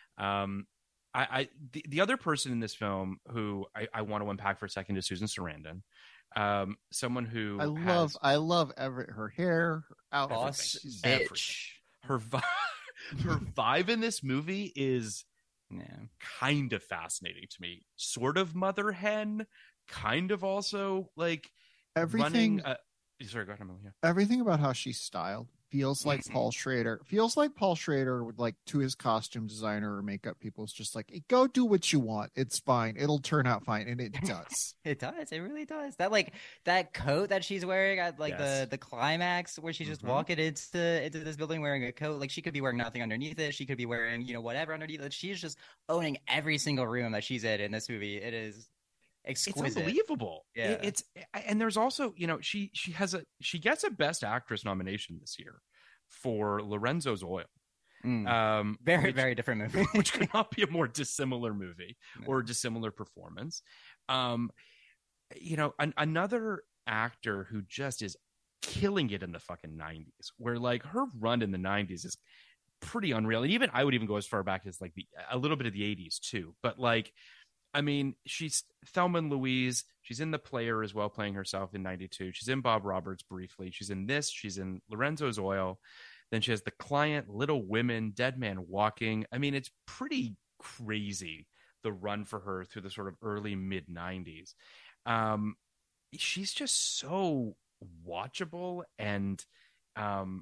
Um, I, I the, the other person in this film who I, I want to unpack for a second is Susan Sarandon. Um, someone who I love, has, I love every her hair, her outfit, boss everything. bitch. Her vibe, her vibe in this movie is yeah. kind of fascinating to me. Sort of mother hen, kind of also like everything. Running a, sorry, go ahead, Emily. Yeah. Everything about how she's styled feels like Mm-hmm. Paul Schrader. Feels like Paul Schrader would like to his costume designer or makeup people. It's just like, hey, go do what you want. It's fine. It'll turn out fine, and it does. It does. It really does. That like that coat that she's wearing at like Yes. the the climax where she's just Mhm. walking into into this building wearing a coat. Like she could be wearing nothing underneath it. She could be wearing you know whatever underneath it. She's just owning every single room that she's in in this movie. It is exquisite. It's unbelievable. Yeah. It- it's and there's also you know she she has a she gets a Best Actress nomination this year for Lorenzo's Oil. Mm. Um, Very which- very different movie. which could not be a more dissimilar movie No. or a dissimilar performance. Um, you know, an, another actor who just is killing it in the fucking nineties, where like her run in the nineties is pretty unreal. And even I would even go as far back as like the a little bit of the eighties too. But like, I mean, she's Thelma and Louise. She's in The Player as well, playing herself in ninety-two. She's in Bob Roberts briefly. She's in this. She's in Lorenzo's Oil. Then she has The Client, Little Women, Dead Man Walking. I mean, it's pretty crazy, the run for her through the sort of early mid nineties. Um, she's just so watchable, and um,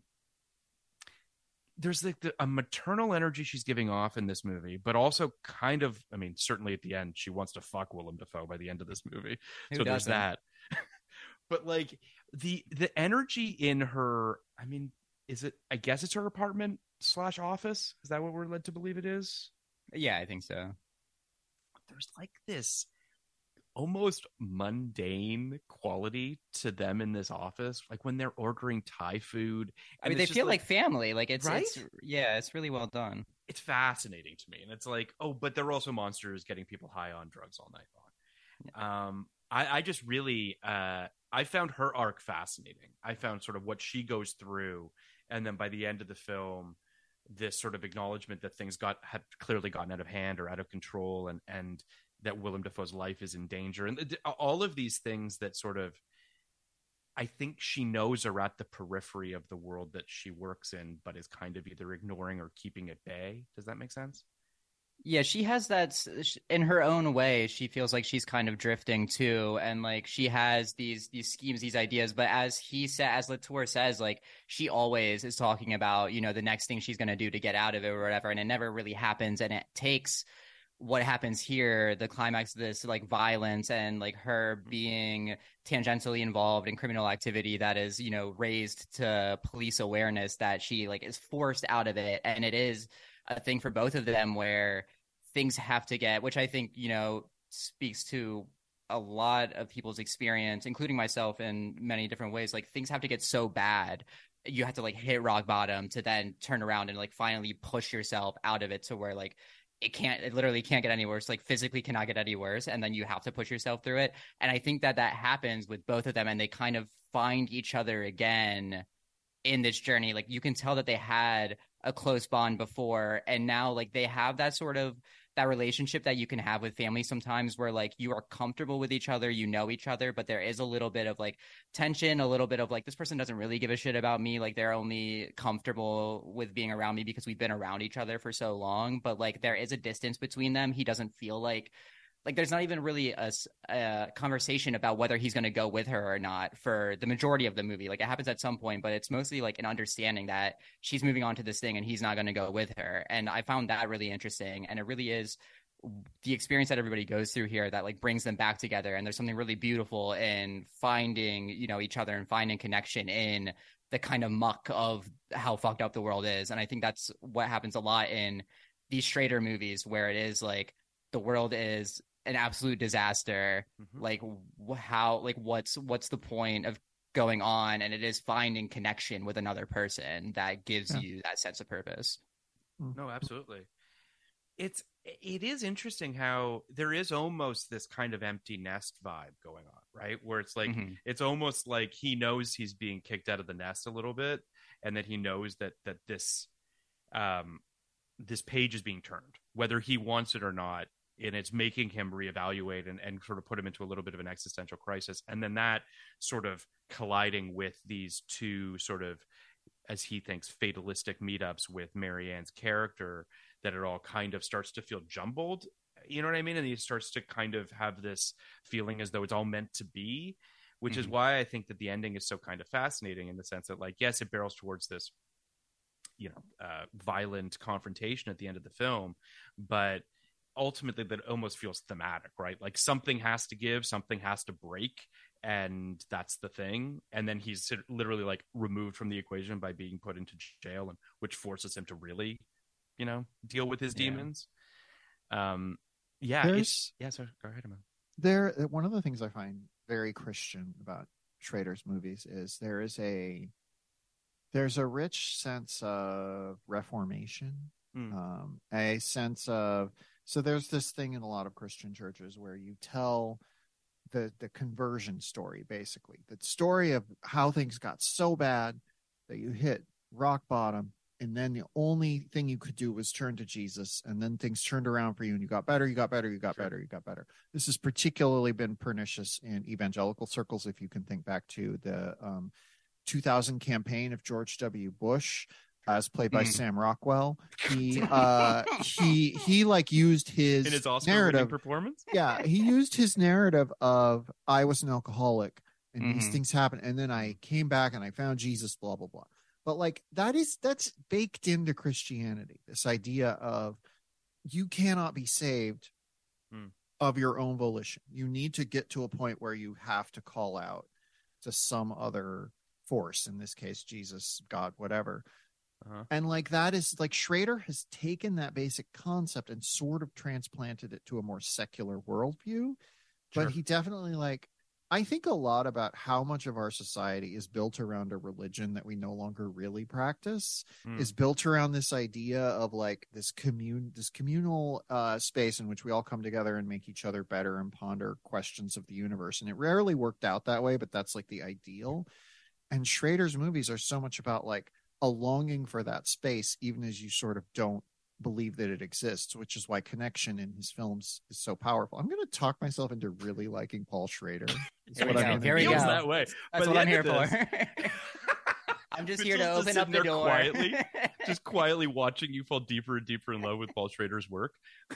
there's like the, a maternal energy she's giving off in this movie, but also kind of, I mean, certainly at the end, she wants to fuck Willem Dafoe by the end of this movie. Who so there's doesn't? that. But like the the energy in her, I mean, is it? I guess it's her apartment slash office. Is that what we're led to believe it is? Yeah, I think so. There's like this almost mundane quality to them in this office, like when they're ordering Thai food. I mean, and they it's just feel like, family. Like it's, Right? it's yeah, it's really well done. it's fascinating to me, and it's like, oh, but they're also monsters getting people high on drugs all night long. Um, I, I just really, uh, I found her arc fascinating. I found sort of what she goes through, and then by the end of the film, this sort of acknowledgement that things got had clearly gotten out of hand or out of control, and and that Willem Dafoe's life is in danger, and th- all of these things that sort of, I think she knows are at the periphery of the world that she works in, but is kind of either ignoring or keeping at bay. Does that make sense? Yeah, she has that s- in her own way. She feels like she's kind of drifting too, and like she has these these schemes, these ideas. But as he said, as Latour says, like she always is talking about, you know, the next thing she's gonna do to get out of it or whatever, and it never really happens. And it takes what happens here, the climax of this like violence and like her being tangentially involved in criminal activity that is, you know, raised to police awareness, that she like is forced out of it. And it is a thing for both of them where things have to get, which I think, you know, speaks to a lot of people's experience, including myself in many different ways. Like things have to get so bad. You have to like hit rock bottom to then turn around and like finally push yourself out of it to where like it can't, it literally can't get any worse, like physically cannot get any worse. And then you have to push yourself through it. And I think that that happens with both of them, and they kind of find each other again in this journey. Like you can tell that they had a close bond before, and now like they have that sort of that relationship that you can have with family sometimes, where like you are comfortable with each other, you know each other, but there is a little bit of like tension, a little bit of like, this person doesn't really give a shit about me. Like they're only comfortable with being around me because we've been around each other for so long. But like there is a distance between them. He doesn't feel like like there's not even really a, a conversation about whether he's going to go with her or not for the majority of the movie. Like it happens at some point, but it's mostly like an understanding that she's moving on to this thing and he's not going to go with her. And I found that really interesting. And it really is the experience that everybody goes through here that like brings them back together. And there's something really beautiful in finding, you know, each other and finding connection in the kind of muck of how fucked up the world is. And I think that's what happens a lot in these Schrader movies, where it is like the world is an absolute disaster. Mm-hmm. Like how, like what's, what's the point of going on? And it is finding connection with another person that gives yeah. you that sense of purpose. No, absolutely. It's, it is interesting how there is almost this kind of empty nest vibe going on, right? Where it's like, mm-hmm. it's almost like he knows he's being kicked out of the nest a little bit. And that he knows that, that this, um, this page is being turned, whether he wants it or not. And it's making him reevaluate and, and sort of put him into a little bit of an existential crisis. And then that sort of colliding with these two sort of, as he thinks, fatalistic meetups with Marianne's character, that it all kind of starts to feel jumbled. You know what I mean? And he starts to kind of have this feeling as though it's all meant to be, which mm-hmm. is why I think that the ending is so kind of fascinating, in the sense that, like, yes, it barrels towards this, you know, uh, violent confrontation at the end of the film, but ultimately that almost feels thematic, right? Like something has to give, something has to break, and that's the thing. And then he's literally like removed from the equation by being put into jail, and which forces him to really, you know, deal with his yeah. demons. Um, yeah, There's, it's yeah. So go ahead, man. There, one of the things I find very Christian about Schrader's movies is there is a there's a rich sense of reformation, mm. um, a sense of. So there's this thing in a lot of Christian churches where you tell the the conversion story, basically. The story of how things got so bad that you hit rock bottom, and then the only thing you could do was turn to Jesus, and then things turned around for you, and you got better, you got better, you got sure. better, you got better. This has particularly been pernicious in evangelical circles, if you can think back to the um, two thousand campaign of George W. Bush, as played by mm. Sam Rockwell. He uh he he like used his, in his Oscar narrative performance. Yeah, he used his narrative of I was an alcoholic and mm-hmm. these things happened, and then I came back and I found Jesus, blah blah blah. But like that is that's baked into Christianity, this idea of you cannot be saved mm. of your own volition. You need to get to a point where you have to call out to some other force, in this case Jesus, God, whatever. Uh-huh. And like that is like Schrader has taken that basic concept and sort of transplanted it to a more secular worldview. Sure. But he definitely, like, I think a lot about how much of our society is built around a religion that we no longer really practice, mm. is built around this idea of like this commune, this communal uh, space in which we all come together and make each other better and ponder questions of the universe. And it rarely worked out that way, but that's like the ideal. And Schrader's movies are so much about like a longing for that space, even as you sort of don't believe that it exists, which is why connection in his films is so powerful. I'm going to talk myself into really liking Paul Schrader. Here we go. Here we go. That way. That's what I'm here for. I'm just Mitchell's here to just open up sitting the there door. quietly, just quietly watching you fall deeper and deeper in love with Paul Schrader's work.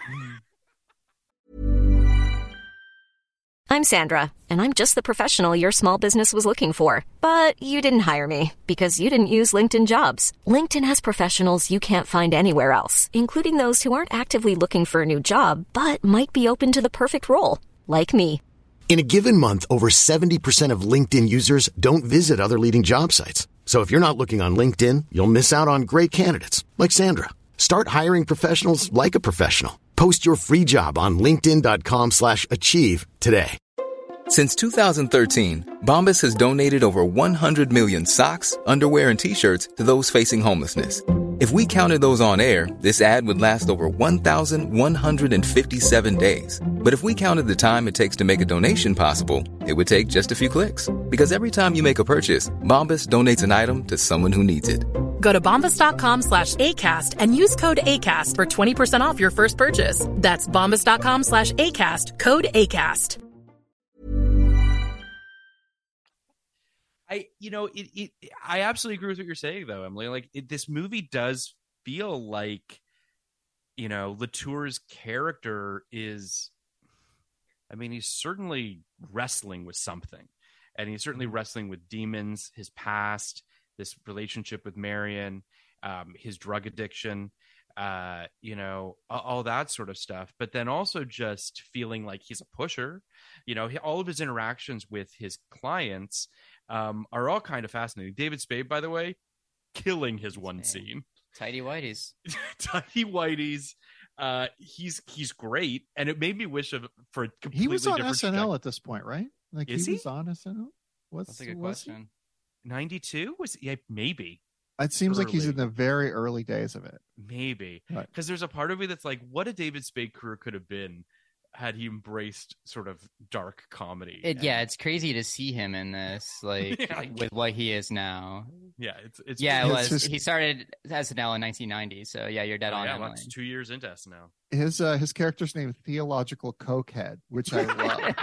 I'm Sandra, and I'm just the professional your small business was looking for. But you didn't hire me because you didn't use LinkedIn Jobs. LinkedIn has professionals you can't find anywhere else, including those who aren't actively looking for a new job, but might be open to the perfect role, like me. In a given month, over seventy percent of LinkedIn users don't visit other leading job sites. So if you're not looking on LinkedIn, you'll miss out on great candidates like Sandra. Start hiring professionals like a professional. Post your free job on linkedin dot com slash achieve today. Since two thousand thirteen, Bombas has donated over one hundred million socks, underwear, and T-shirts to those facing homelessness. If we counted those on air, this ad would last over one thousand one hundred fifty-seven days. But if we counted the time it takes to make a donation possible, it would take just a few clicks. Because every time you make a purchase, Bombas donates an item to someone who needs it. Go to bombas.com slash ACAST and use code ACAST for twenty percent off your first purchase. That's bombas.com slash ACAST, code ACAST. I, you know, it, it, I absolutely agree with what you're saying, though, Emily. Like, it, this movie does feel like, you know, Latour's character is, I mean, he's certainly wrestling with something. And he's certainly wrestling with demons, his past, this relationship with Marion, um, his drug addiction, uh, you know, all, all that sort of stuff. But then also just feeling like he's a pusher. You know, he, all of his interactions with his clients um, are all kind of fascinating. David Spade, by the way, killing his one Man. scene. Tidy Whities. Tidy Whities. Uh, he's he's great, and it made me wish of for a completely he was on different S N L trajectory. at this point, right? Like Is he, he? was on S N L. What's That's a good was question. ninety-two was yeah maybe he? It seems like he's Early. in the very early days of it. maybe Right. because there's a part of me that's like, what a David Spade career could have been had he embraced sort of dark comedy. It, And- yeah, it's crazy to see him in this, like Yeah. with what he is now. yeah, it's it's Yeah, it It's was. just- He started S N L in nineteen ninety, so yeah, you're dead oh, on. yeah, well, Emily. it's two years into S N L. His uh, his character's name is Theological Cokehead, which I love.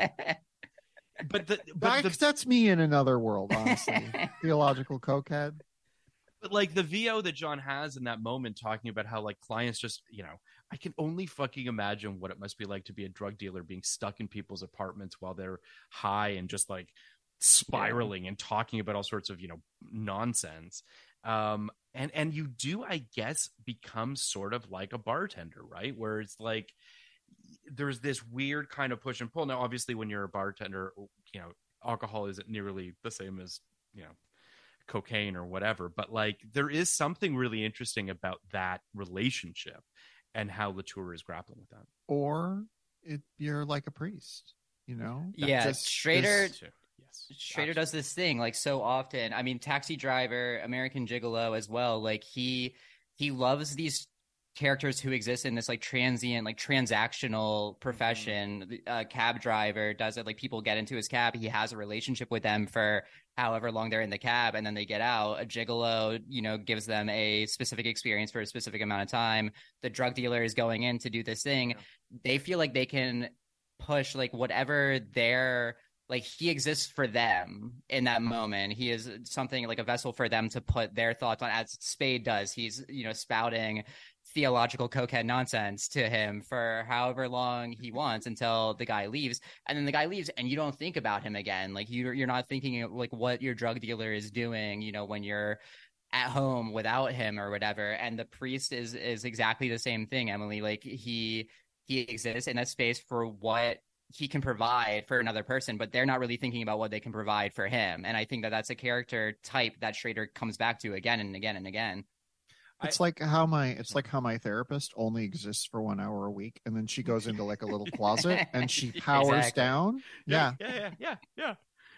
But the but that, the that's me in another world, honestly. Theological Cokehead. But like the V O that John has in that moment, talking about how like clients just, you know, I can only fucking imagine what it must be like to be a drug dealer being stuck in people's apartments while they're high and just like spiraling and talking about all sorts of, you know, nonsense. Um, and, and you do, I guess, become sort of like a bartender, right? Where it's like, there's this weird kind of push and pull. Now, obviously, when you're a bartender, you know, alcohol isn't nearly the same as, you know, cocaine or whatever, but like there is something really interesting about that relationship and how Latour is grappling with that. Or it, you're like a priest, you know? Yeah, Just Schrader. this- Yes, Schrader absolutely. does this thing like so often. I mean, Taxi Driver, American Gigolo as well. Like he he loves these characters who exist in this like transient, like transactional profession. The uh, cab driver does it. Like people get into his cab. He has a relationship with them for however long they're in the cab, and then they get out. A gigolo, you know, gives them a specific experience for a specific amount of time. The drug dealer is going in to do this thing. Yeah. They feel like they can push like whatever their like he exists for them in that moment. He is something like a vessel for them to put their thoughts on, as Spade does. He's, you know, spouting theological cokehead nonsense to him for however long he wants until the guy leaves. And then the guy leaves and you don't think about him again. Like you, you're not thinking of like what your drug dealer is doing, you know, when you're at home without him or whatever. And the priest is, is exactly the same thing, Emily. Like he, he exists in that space for what he can provide for another person, but they're not really thinking about what they can provide for him. And I think that that's a character type that Schrader comes back to again and again and again. It's like how my it's like how my therapist only exists for one hour a week, and then she goes into like a little closet and she powers Exactly. down. Yeah. yeah, yeah, yeah, yeah.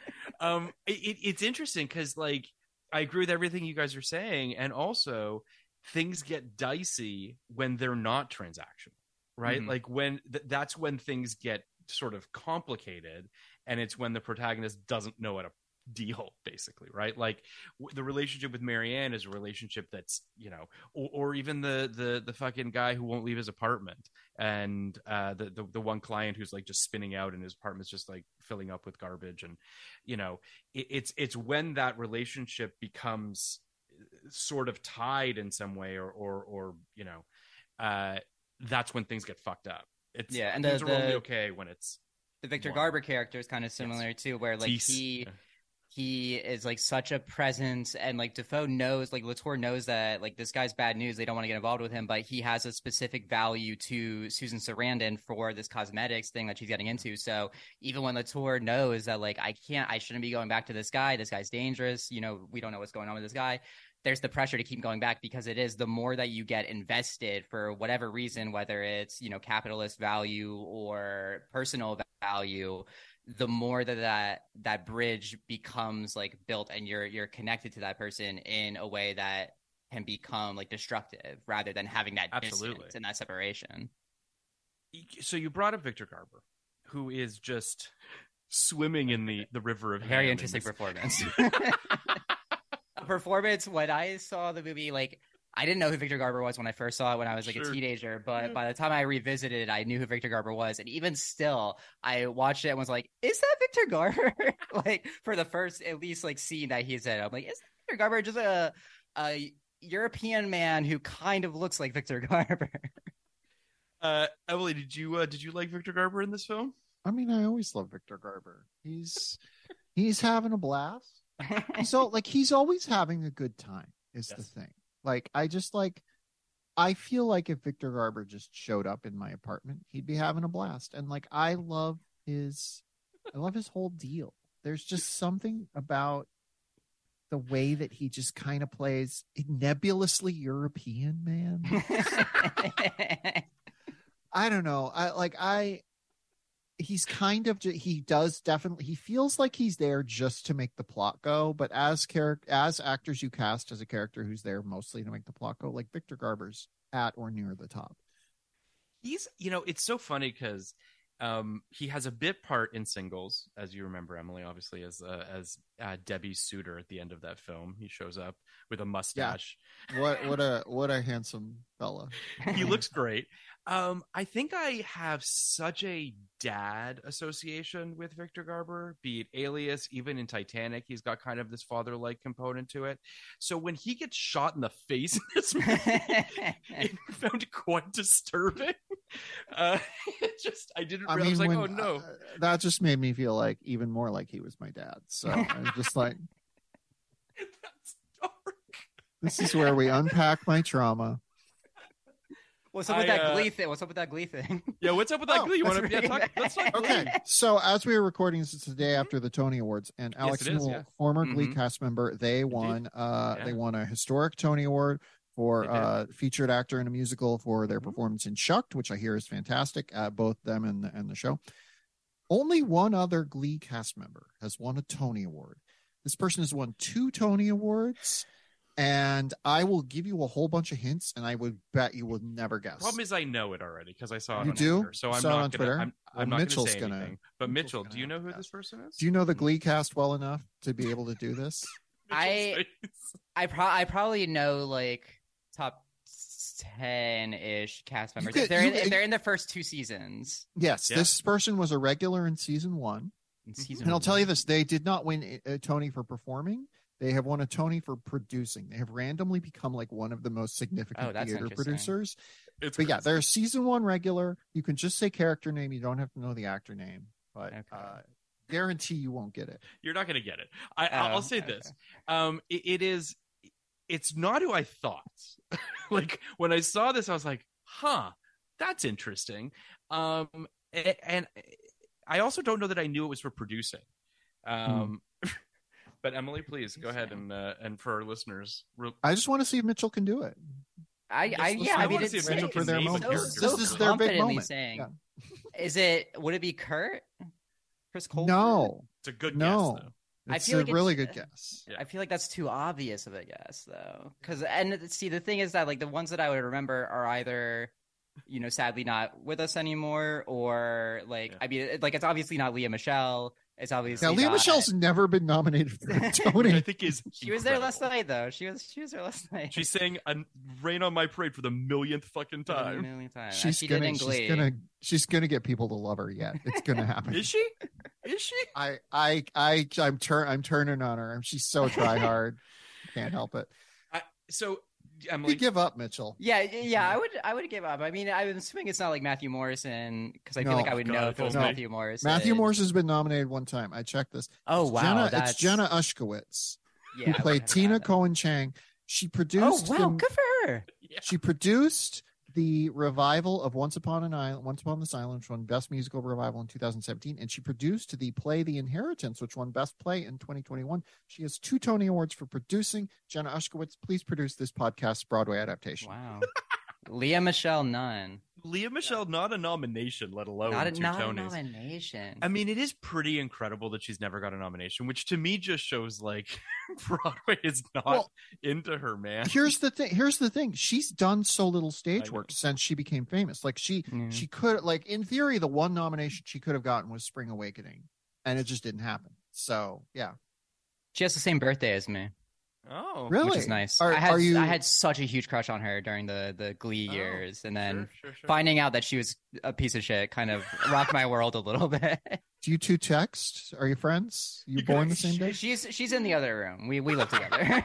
Um, it, it, it's interesting because, like, I agree with everything you guys are saying, and also things get dicey when they're not transactional, right? Mhm. Like when th- that's when things get sort of complicated, and it's when the protagonist doesn't know how to deal, basically, right? Like w- the relationship with Marianne is a relationship that's, you know, or, or even the the the fucking guy who won't leave his apartment, and uh the, the the one client who's like just spinning out and his apartment's just like filling up with garbage. And you know, it, it's it's when that relationship becomes sort of tied in some way, or or or you know, uh that's when things get fucked up. It's Yeah, and things the- are only the- okay when it's The Victor one. Garber character is kind of similar too, where like Tease. he he is like such a presence, and like Defoe knows, like Latour knows that like this guy's bad news, they don't want to get involved with him, but he has a specific value to Susan Sarandon for this cosmetics thing that she's getting into. So even when Latour knows that like I can't, I shouldn't be going back to this guy, this guy's dangerous, you know, we don't know what's going on with this guy, there's the pressure to keep going back, because it is the more that you get invested for whatever reason, whether it's, you know, capitalist value or personal value, the more that, that that bridge becomes like built, and you're you're connected to that person in a way that can become like destructive, rather than having that Absolutely. distance and that separation. So you brought up Victor Garber, who is just swimming in the the river of Very ham interesting in this- performance. A performance when I saw the movie, like I didn't know who Victor Garber was when I first saw it when I was like Sure. a teenager, but by the time I revisited it, I knew who Victor Garber was. And even still, I watched it and was like, is that Victor Garber? Like for the first, at least like scene that he's in, I'm like, is Victor Garber just a, a European man who kind of looks like Victor Garber? Uh, Emily, did you uh, did you like Victor Garber in this film? I mean, I always love Victor Garber. He's he's having a blast. So like he's always having a good time is Yes. the thing. Like I just like I feel like if Victor Garber just showed up in my apartment, he'd be having a blast. And like I love his I love his whole deal. There's just something about the way that he just kind of plays nebulously European, man. I don't know. I like I he's kind of he does definitely he feels like he's there just to make the plot go, but as character as actors you cast as a character who's there mostly to make the plot go, like Victor Garber's at or near the top. He's, you know, it's so funny because um, he has a bit part in Singles, as you remember, Emily, obviously as uh, as uh, Debbie's suitor at the end of that film. He shows up with a mustache. What what a what a handsome fella. He looks great. Um, I think I have such a dad association with Victor Garber, be it Alias, even in Titanic, he's got kind of this father-like component to it. So when he gets shot in the face in this movie, I found it quite disturbing. Uh, it just, I didn't. I I, mean, was like, when, oh no, uh, that just made me feel like even more like he was my dad. So I was just like, that's dark. this is where we unpack my trauma. What's up with I, that uh, Glee thing? What's up with that Glee thing? Yeah, what's up with that Oh, Glee? You want to? that's Yeah, right. talk, let's talk. Glee. Okay, so as we were recording this, it's the day after the Tony Awards, and Yes, Alex it is, Newell, yeah. former Glee Mhm. cast member, they won. Uh, Yeah. They won a historic Tony Award for They did. uh, featured actor in a musical for their Mhm. performance in Shucked, which I hear is fantastic. Uh, both them and the, and the show. Only one other Glee cast member has won a Tony Award. This person has won two Tony Awards. And I will give you a whole bunch of hints, and I would bet you will never guess. Problem is, I know it already because I saw it You on do? Twitter. So I'm Saw it on not gonna. Twitter? I'm, Well, I'm not Mitchell's going to say gonna- anything. But Mitchell's Mitchell, gonna do you have know to who guess. this person is? Do you know the Glee cast well enough to be able to do this? I- Mitchell's face. I pro- I probably know like top ten ish cast members. could- if they're in, you- if they're in the first two seasons. Yes, Yeah. this person was a regular in season one. In season And I'll tell one. you this, they did not win a Tony for performing. They have won a Tony for producing. They have randomly become like one of the most significant Oh, that's theater interesting. producers. It's But yeah, crazy. they're a season one regular. You can just say character name. You don't have to know the actor name. But Okay. uh, guarantee you won't get it. You're not going to get it. I, Oh, I'll say okay. this. Um, it, it is. It's not who I thought. Like when I saw this, I was like, "Huh, that's interesting." Um, a- and, I also don't know that I knew it was for producing. Um, but Emily, please go ahead and uh, and for our listeners, re- I just want to see if Mitchell can do it. I, Just I listen, yeah, I I mean, wanna it's see if saying- Mitchell for can their name a moment. character. so, This so is their big confidently moment. saying. Yeah. Is it? Would it be Kurt? Chris Cole? No, it's a good no. guess, though. I It's feel a like it's- really good guess. Yeah. I feel like that's too obvious of a guess, though. Because and see, the thing is that like the ones that I would remember are either, you know, sadly not with us anymore, or like Yeah. I mean, it- like it's obviously not Leah Michelle. It's obviously Now, Leah not. Michelle's never been nominated for a Which Tony. I think is She was there last incredible. night, though. She was she was there last night. She sang a "Rain on My Parade" for the millionth fucking For the time. millionth time. As She's she gonna, did in she's Glee. gonna, she's gonna get people to love her yet. It's gonna happen. Is she? Is she? I, I, I, I'm turn, I'm turning on her. She's so try hard. Can't help it. I, so You Emily, give up, Mitchell. Yeah, yeah, I would, I would give up. I mean, I'm assuming it's not like Matthew Morrison because I feel No. like I would God, know if it was no. Matthew Morrison. Matthew Morris has been nominated one time. I checked this. Oh It's wow, Jenna, that's it's Jenna Ushkowitz yeah, who I would played have Tina had that. Cohen Chang. She Oh produced. wow, the, good for her. yeah. She produced the revival of Once Upon an Island, Once Upon this Island, which won Best Musical Revival in two thousand seventeen, and she produced the play The Inheritance, which won Best Play in twenty twenty-one. She has two Tony Awards for producing. Jenna Ushkowitz, please produce this podcast's Broadway adaptation. Wow, Leah Michelle none. Leah Michelle, not a nomination, let alone Not a, two not a Tonys. nomination. I mean, it is pretty incredible that she's never got a nomination, which to me just shows like Broadway is not Well, into her, man. Here's the thing. Here's the thing. She's done so little I stage know. work since she became famous. Like she, Yeah. she could, like in theory, the one nomination she could have gotten was Spring Awakening, and it just didn't happen. So yeah, She has the same birthday as me, Oh, really, which is nice. Are, I had are you? I had such a huge crush on her during the the Glee Oh, years, and then sure, sure, sure. finding out that she was a piece of shit kind of rocked my world a little bit. Do you two text? Are you friends? You You born the guys- same day? She's she's in the other room. We we live together.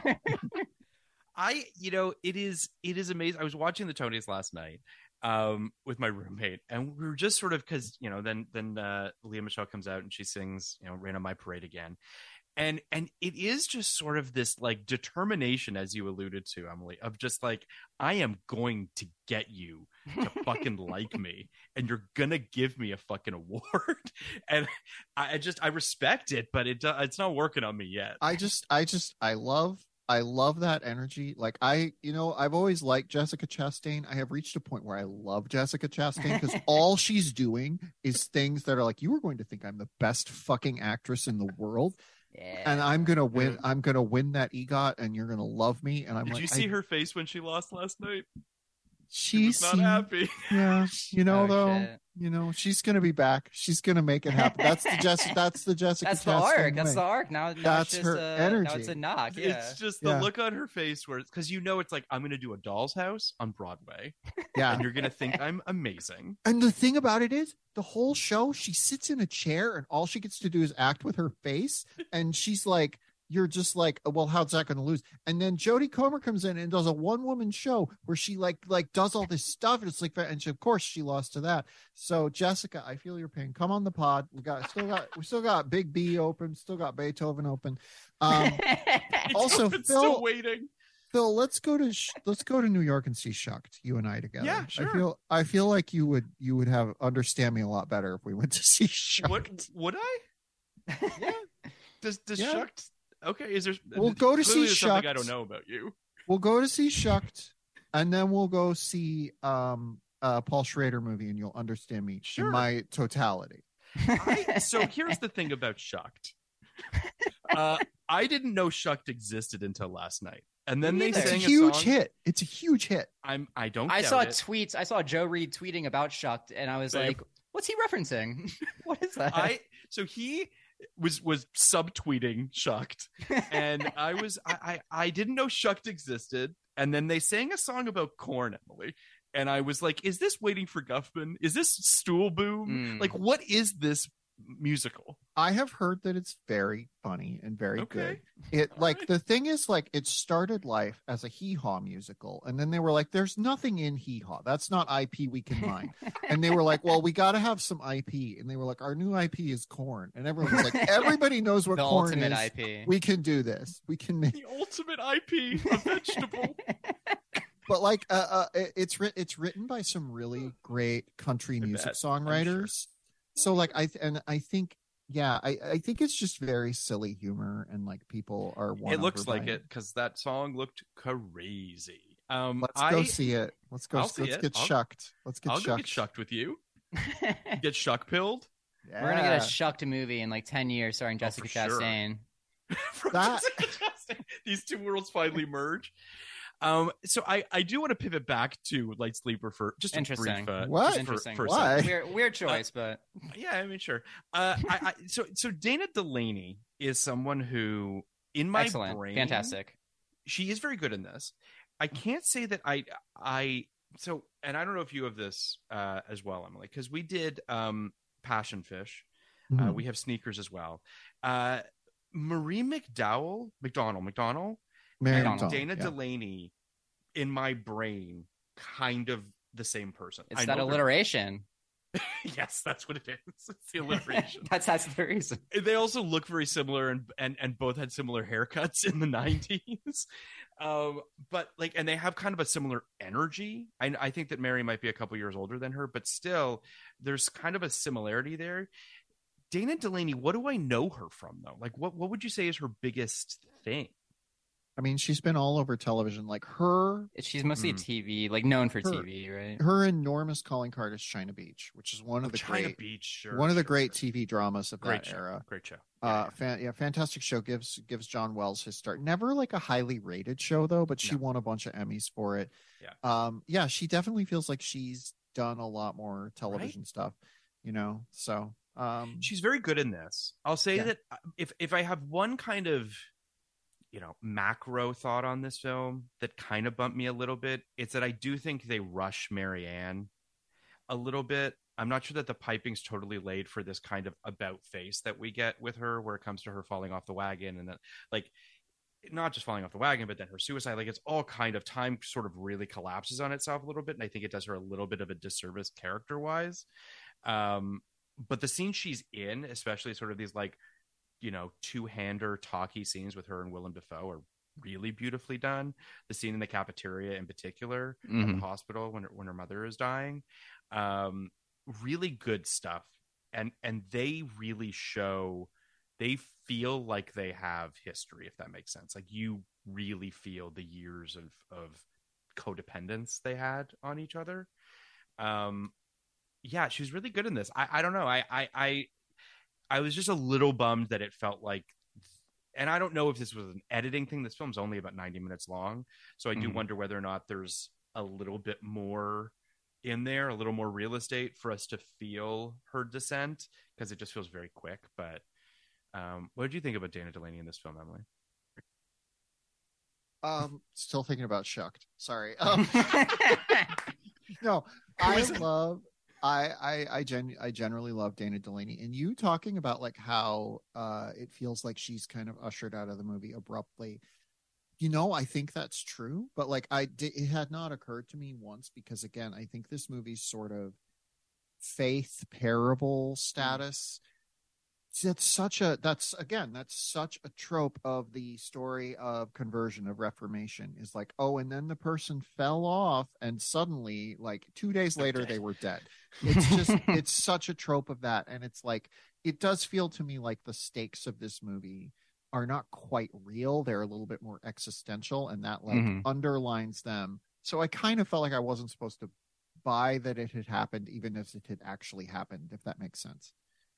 I, you know, it is it is amazing. I was watching the Tonys last night um with my roommate, and we were just sort of because you know then then uh Leah Michelle comes out and she sings, you know, Rain on My Parade again. And and it is just sort of this like determination, as you alluded to, Emily, of just like, I am going to get you to fucking like me, and you're gonna give me a fucking award. And I I just I respect it, but it do- it's not working on me yet. I just, I just, I love, I love that energy. Like I, you know, I've always liked Jessica Chastain. I have reached a point where I love Jessica Chastain because all she's doing is things that are like, you are going to think I'm the best fucking actress in the world. Yeah. And I'm gonna win. I'm gonna win that EGOT, and you're gonna love me. And I'm Did like, you see I, her face when she lost last night? She She was not seemed- happy. Yeah, you know Oh, though, shit. you know she's gonna be back. She's gonna make it happen. That's the Jess. That's the Jessica. That's the Chastain arc. That's way. the arc. Now, now That's it's just her a, energy. Now it's a knock. Yeah. It's just the Yeah. look on her face where it's because you know it's like, I'm gonna do a Doll's House on Broadway, Yeah. and you're gonna think I'm amazing. And the thing about it is, the whole show, she sits in a chair, and all she gets to do is act with her face. And she's like, you're just like, well, how's that going to lose? And then Jodie Comer comes in and does a one woman show where she like like does all this stuff, and it's like, and she, of course she lost to that. So Jessica, I feel your pain. Come on the pod. We got still got we still got Big B open, still got Beethoven open. Um, Also, It's Phil- still waiting. Phil, let's go to sh- let's go to New York and see Shucked, you and I together. Yeah, sure. I feel I feel like you would you would have understand me a lot better if we went to see Shucked. What would I? Yeah. Does does Yeah. Shucked? Okay, is there? We'll go to clearly see there's something I Shucked. don't know about you. We'll go to see Shucked, and then we'll go see um uh Paul Schrader movie, and you'll understand me Sure. in my totality. I, so here's the thing about Shucked. Uh, I didn't know Shucked existed until last night, and then Me they neither. It's a sang huge song. hit. It's a huge hit. I'm. I don't. I doubt saw it. tweets. I saw Joe Reed tweeting about Shucked, and I was Babe. like, "What's he referencing? What is that?" I so he was was subtweeting Shucked, and I was I, I I didn't know Shucked existed, and then they sang a song about corn, Emily, and I was like, is this Waiting for Guffman? Is this Stool Boom? Mm. Like, what is this musical? I have heard that it's very funny and very Okay. good. It All like right. the thing is like it started life as a hee haw musical, and then they were like, "There's nothing in hee haw. That's not I P we can mine." And they were like, "Well, we got to have some I P." And they were like, "Our new I P is corn." And everyone was like, "Everybody knows what the corn ultimate is. I P. We can do this. We can make." The ultimate I P, a vegetable. But like, uh, uh it- it's writ it's written by some really great country I music bet. I'm sure. songwriters. So like, I th- and I think. Yeah, I, I think it's just very silly humor, and like people are. won It looks over by like it because that song looked crazy. Um, Let's I, go see it. Let's go. I'll Let's see it. get I'll- shucked. Let's get I'll shucked. go get shucked with you. Get shuck pilled. Yeah. We're gonna get a Shucked movie in like ten years, starring Jessica for sure. Chastain. From That- Jessica Chastain. These two worlds finally merge. Um, so I, I do want to pivot back to Light Sleeper for just a Interesting. brief, uh, What? just for- Interesting. for a Why? second. Weird, weird choice, but Yeah, I mean, sure. Uh, I, I so so Dana Delaney is someone who, in my excellent, brain, fantastic. she is very good in this. I can't say that I I so, and I don't know if you have this uh, as well, Emily, because we did um, Passion Fish. Uh, Mhm. we have Sneakers as well. Uh, Marie McDowell, McDonald, McDonald, Mary and McDonald, Dana yeah. Delaney, in my brain, kind of the same person. It's I that know they're- alliteration. Yes, that's what it is. It's the alliteration. that's that's the reason. They also look very similar, and and and both had similar haircuts in the nineties. Um, but like, and they have kind of a similar energy. I, I think that Mary might be a couple years older than her, but still, there's kind of a similarity there. Dana Delaney, what do I know her from though? Like, what what would you say is her biggest thing? I mean, she's been all over television. Like her, She's mostly Hmm. T V, like known for Her- T V, right? her enormous calling card is China Beach, which is one of Oh, the China great, Beach, sure, one of the sure, great sure. T V dramas of Great that show, era. great show. Uh, fan, yeah, fantastic show. Gives gives John Wells his start. Never like a highly rated show though, but she No. won a bunch of Emmys for it. Yeah. Um. Yeah, she definitely feels like she's done a lot more television stuff. You know. So. Um. She's very good in this. I'll say Yeah. that if if I have one kind of, you know, macro thought on this film that kind of bumped me a little bit, it's that I do think they rush Marianne a little bit. I'm not sure that the piping's totally laid for this kind of about face that we get with her, where it comes to her falling off the wagon, and then like not just falling off the wagon, but then her suicide. Like, it's all kind of time sort of really collapses on itself a little bit, and I think it does her a little bit of a disservice character wise. Um, but the scene she's in, especially sort of these like, you know, two-hander talky scenes with her and Willem Dafoe are really beautifully done. The scene in the cafeteria in particular, at Mhm. the hospital when her, when her mother is dying, um, really good stuff. And and they really show, they feel like they have history, if that makes sense. Like, you really feel the years of of codependence they had on each other. Um, yeah, she's really good in this. I, I don't know. I, I I I was just a little bummed that it felt like, and I don't know if this was an editing thing. This film's only about ninety minutes long, so I do Mhm. wonder whether or not there's a little bit more in there, a little more real estate for us to feel her descent, because it just feels very quick. But um, what did you think about Dana Delaney in this film, Emily? Um. Still thinking about Shucked. Sorry. Um. No, I is it? love. I I I gen I generally love Dana Delaney, and you talking about like how uh it feels like she's kind of ushered out of the movie abruptly. You know, I think that's true, but like I did, it had not occurred to me once, because again, I think this movie's sort of faith parable status. That's such a that's again that's such a trope of the story of conversion, of reformation, is like, oh, and then the person fell off and suddenly like two days later they were dead. It's just it's such a trope of that, and it's like, it does feel to me like the stakes of this movie are not quite real. They're a little bit more existential, and that like Mhm. underlines them. So I kind of felt like I wasn't supposed to buy that it had happened, even if it had actually happened, if that makes sense.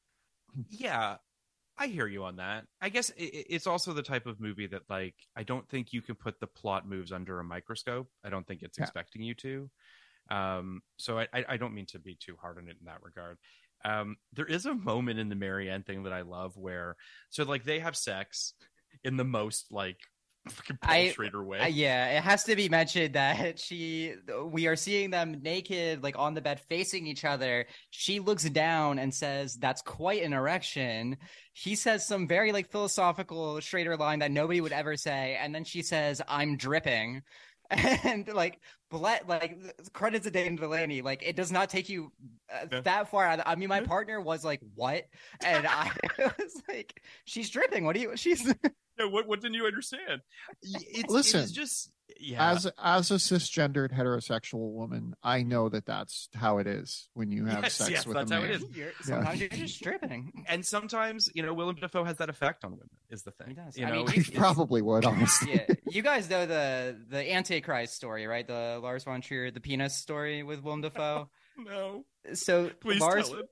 Yeah, I hear you on that. I guess it, it's also the type of movie that, like, I don't think you can put the plot moves under a microscope. I don't think it's Yeah. expecting you to. Um, so I, I I don't mean to be too hard on it in that regard. Um, there is a moment in the Marianne thing that I love where, so like, they have sex in the most like fucking Paul I- Schrader way. Uh, yeah, it has to be mentioned that she, we are seeing them naked, like on the bed facing each other. She looks down and says, "That's quite an erection." He says some very like philosophical Schrader line that nobody would ever say, and then she says, "I'm dripping." And like, ble- like credits to Dana Delaney, like it does not take you uh, Yeah. that far. I mean, my Yeah. partner was like, "What?" And I was like, "She's dripping. What do you?" She's Yeah, what what didn't you understand? It's, Listen, it's just yeah. As as a cisgendered heterosexual woman, I know that that's how it is when you have Yes, sex yes, with that's a how man. it is. You're, sometimes you're just dripping. And sometimes, you know, Willem Dafoe has that effect on women, is the thing. He does. You I know, mean, it's- He probably would, honestly. Yeah, you guys know the the Antichrist story, right? The Lars von Trier, the penis story with Willem Dafoe. no, So please Lars tell it.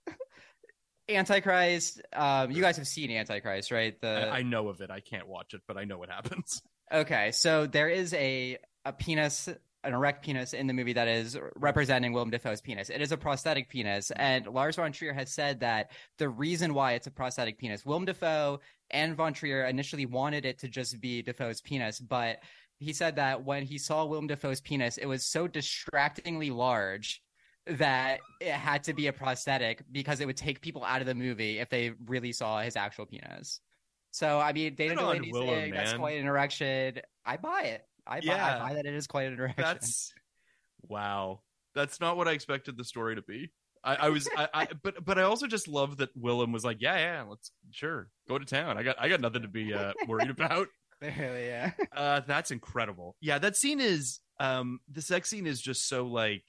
Antichrist. Um, you guys have seen Antichrist, right? The I, I know of it. I can't watch it, but I know what happens. okay, so there is a a penis, an erect penis in the movie that is representing Willem Dafoe's penis. It is a prosthetic penis. And Lars von Trier has said that the reason why it's a prosthetic penis, Willem Dafoe and von Trier initially wanted it to just be Dafoe's penis, but he said that when he saw Willem Dafoe's penis, it was so distractingly large that it had to be a prosthetic because it would take people out of the movie if they really saw his actual penis. So, I mean, Dana Good on Delaney's Willem, saying that's man. quite an erection. I buy it. I buy, Yeah. I buy that it is quite an erection. That's wow. That's not what I expected the story to be. I, I was, I, I, but but I also just love that Willem was like, yeah, yeah, let's sure go to town. I got I got nothing to be uh, worried about. Clearly, yeah. Uh, that's incredible. Yeah, that scene is um the sex scene is just so like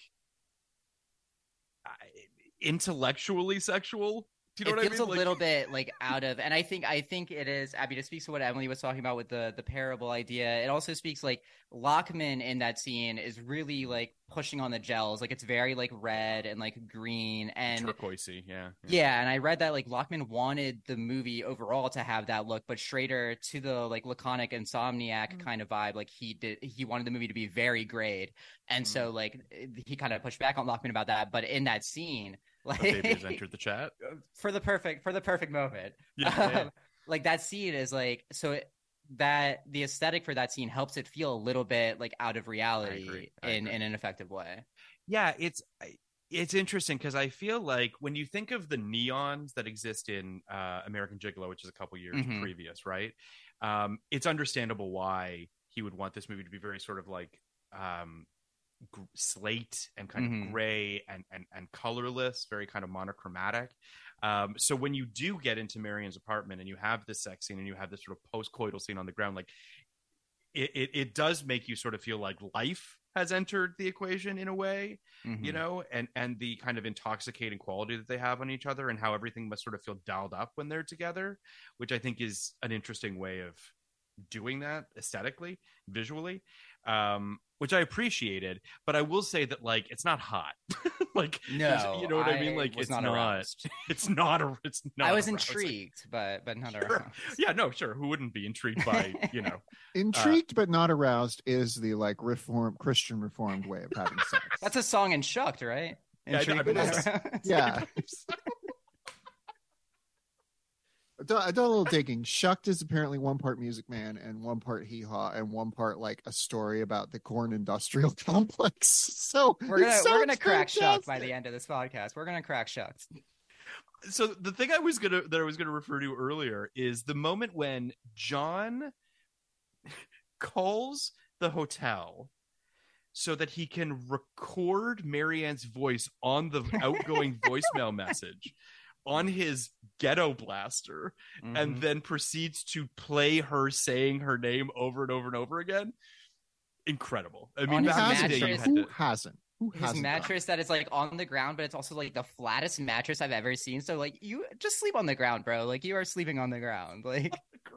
I- intellectually sexual. Do you know It what feels I mean? a Like- little bit like out of, and I think I think it is. I mean, it speaks to what Emily was talking about with the the parable idea. It also speaks like Lockman in that scene is really like pushing on the gels. Like it's very like red and like green and turquoisey. Yeah, yeah. And I read that like Lockman wanted the movie overall to have that look, but Schrader, to the like laconic insomniac kind of vibe, like he did, he wanted the movie to be very grayed, and so like he kind of pushed back on Lockman about that. But in that scene, like A baby has entered the chat. for the perfect for the perfect moment. Yeah, Um, yeah. like that scene is like so it, that the aesthetic for that scene helps it feel a little bit like out of reality agree. I in agree. in an effective way. Yeah, it's it's interesting because I feel like when you think of the neons that exist in uh, American Gigolo, which is a couple years Mhm. previous, right? Um, it's understandable why he would want this movie to be very sort of like um, g- slate and kind Mhm. of gray and, and and colorless, very kind of monochromatic. Um, so when you do get into Marion's apartment and you have this sex scene and you have this sort of post-coital scene on the ground, like it, it, it does make you sort of feel like life has entered the equation in a way, Mhm. you know, and and the kind of intoxicating quality that they have on each other and how everything must sort of feel dialed up when they're together, which I think is an interesting way of doing that aesthetically, visually, um, which I appreciated. But I will say that like it's not hot, like there's- No, you know what I, mean? I Like was it's not not, aroused. it's not a, it's not. I was arousing. intrigued, but but not Sure. aroused. Yeah, no, sure. Who wouldn't be intrigued by you know? Intrigued but not aroused is the like reform Christian reformed way of having sex. That's a song in Shucked, right? Yeah, I- Intrigued, I but not believe- aroused. Yeah. I done, I done a little digging. Shucked is apparently one part Music Man and one part Hee Haw and one part like a story about the corn industrial complex. So We're it gonna we're gonna sounds crack Shucked by fantastic. the end of this podcast. We're gonna crack Shucked. So the thing I was gonna that I was gonna refer to earlier is the moment when John calls the hotel so that he can record Marianne's voice on the outgoing voicemail message on his ghetto blaster Mhm. and then proceeds to play her saying her name over and over and over again. Incredible. I mean, On his back in the day, you mattress. had Who to- hasn't? Who his hasn't? done mattress that is like on the ground, but it's also like the flattest mattress I've ever seen. So like you just sleep on the ground, bro. Like you are sleeping on the ground. Like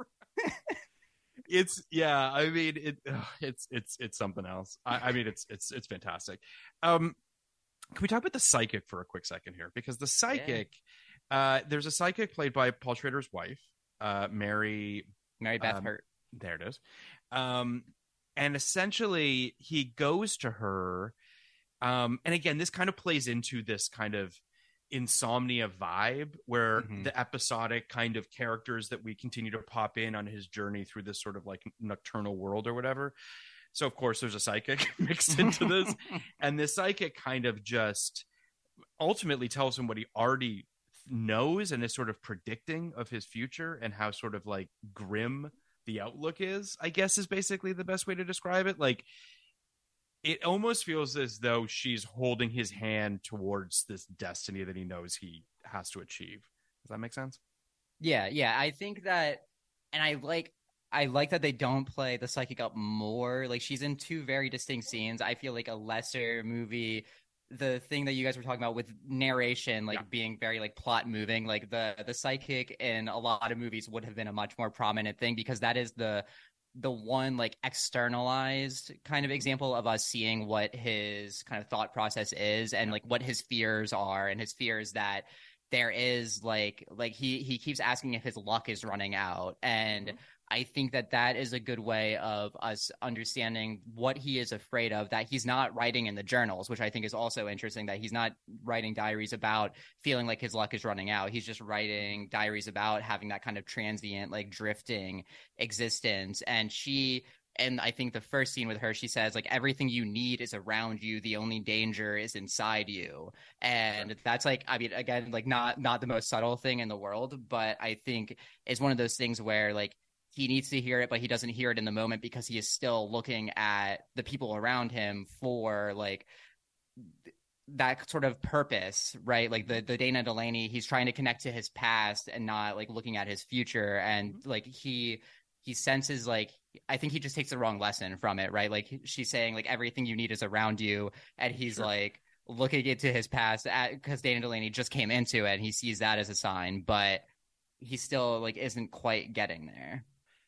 it's yeah I mean it ugh, it's it's it's something else. I, I mean it's it's it's fantastic. Um can we talk about the psychic for a quick second here, because the psychic uh there's a psychic played by Paul Schrader's wife, uh Mary Mary Beth Um, Hurt. there it is. Um and essentially he goes to her, um and again this kind of plays into this kind of insomnia vibe where Mhm. the episodic kind of characters that we continue to pop in on his journey through this sort of like nocturnal world or whatever. So of course there's a psychic mixed into this, and this psychic kind of just ultimately tells him what he already knows and is sort of predicting of his future and how sort of like grim the outlook is, I guess, is basically the best way to describe it. Like it almost feels as though she's holding his hand towards this destiny that he knows he has to achieve. Does that make sense? Yeah, yeah. I think that, and I like, I like that they don't play the psychic up more. Like she's in two very distinct scenes. I feel like a lesser movie, the thing that you guys were talking about with narration, like Yeah. being very like plot moving, like the the psychic in a lot of movies would have been a much more prominent thing, because that is the the one like externalized kind of example of us seeing what his kind of thought process is and like what his fears are, and his fears that there is like like he he keeps asking if his luck is running out, and mm-hmm. I think that that is a good way of us understanding what he is afraid of, that he's not writing in the journals, which I think is also interesting, that he's not writing diaries about feeling like his luck is running out. He's just writing diaries about having that kind of transient, like drifting existence. And she, and I think the first scene with her, she says, like, everything you need is around you. The only danger is inside you. And that's like, I mean, again, like not, not the most subtle thing in the world, but I think it's one of those things where like, he needs to hear it, but he doesn't hear it in the moment because he is still looking at the people around him for like th- that sort of purpose, right? Like the, the Dana Delaney, he's trying to connect to his past and not like looking at his future. And like he, he senses like, I think he just takes the wrong lesson from it, right? Like she's saying like everything you need is around you. And he's sure. like looking into his past because Dana Delaney just came into it and he sees that as a sign, but he still like isn't quite getting there.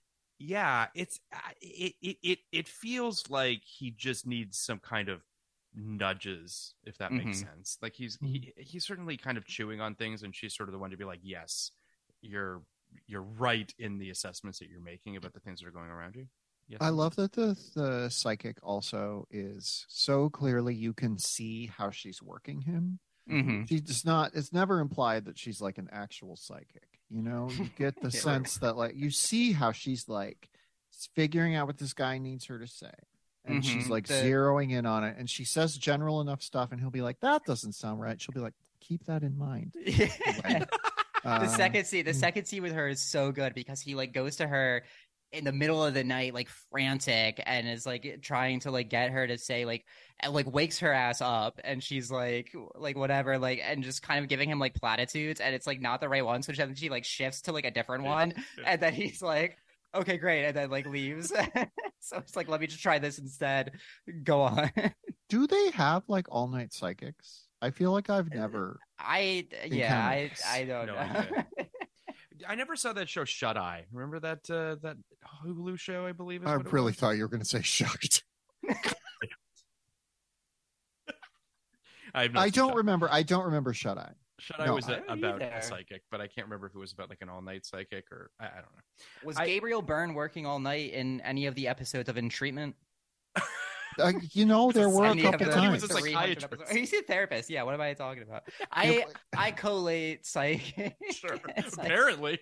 Yeah, it's it, it it it feels like he just needs some kind of nudges, if that makes mm-hmm. sense. Like he's he, he's certainly kind of chewing on things, and she's sort of the one to be like, yes, you're you're right in the assessments that you're making about the things that are going around you. Yes, I love that the the psychic also is so clearly you can see how she's working him. Mm-hmm. She does not, it's never implied that she's like an actual psychic, you know. You get the yeah. sense that like you see how she's like figuring out what this guy needs her to say, and mm-hmm. she's like the... zeroing in on it, and she says general enough stuff, and he'll be like, that doesn't sound right. She'll be like, keep that in mind. Yeah. uh, the second scene the second scene with her is so good because he like goes to her in the middle of the night, like frantic, and is like trying to like get her to say like, and, like wakes her ass up, and she's like, like whatever, like, and just kind of giving him like platitudes, and it's like not the right one, so she, she like shifts to like a different one, and then he's like, okay, great, and then like leaves. So it's like, let me just try this instead. Go on. Do they have like all night psychics? I feel like I've never. I yeah, I I don't no, know. I never saw that show Shut Eye. Remember that uh, that Hulu show? I believe. Is I what really it thought you were going to say Shocked. I, I don't remember. I don't remember Shut Eye. Shut Eye no, was a, about either. a psychic, but I can't remember if it was about like an all night psychic or I, I don't know. Was I, Gabriel Byrne working all night in any of the episodes of In Treatment? Uh, you know, there were a couple times. He was a psychiatrist. He's a therapist. Yeah, what am I talking about? I I collate psychic. Sure. Apparently.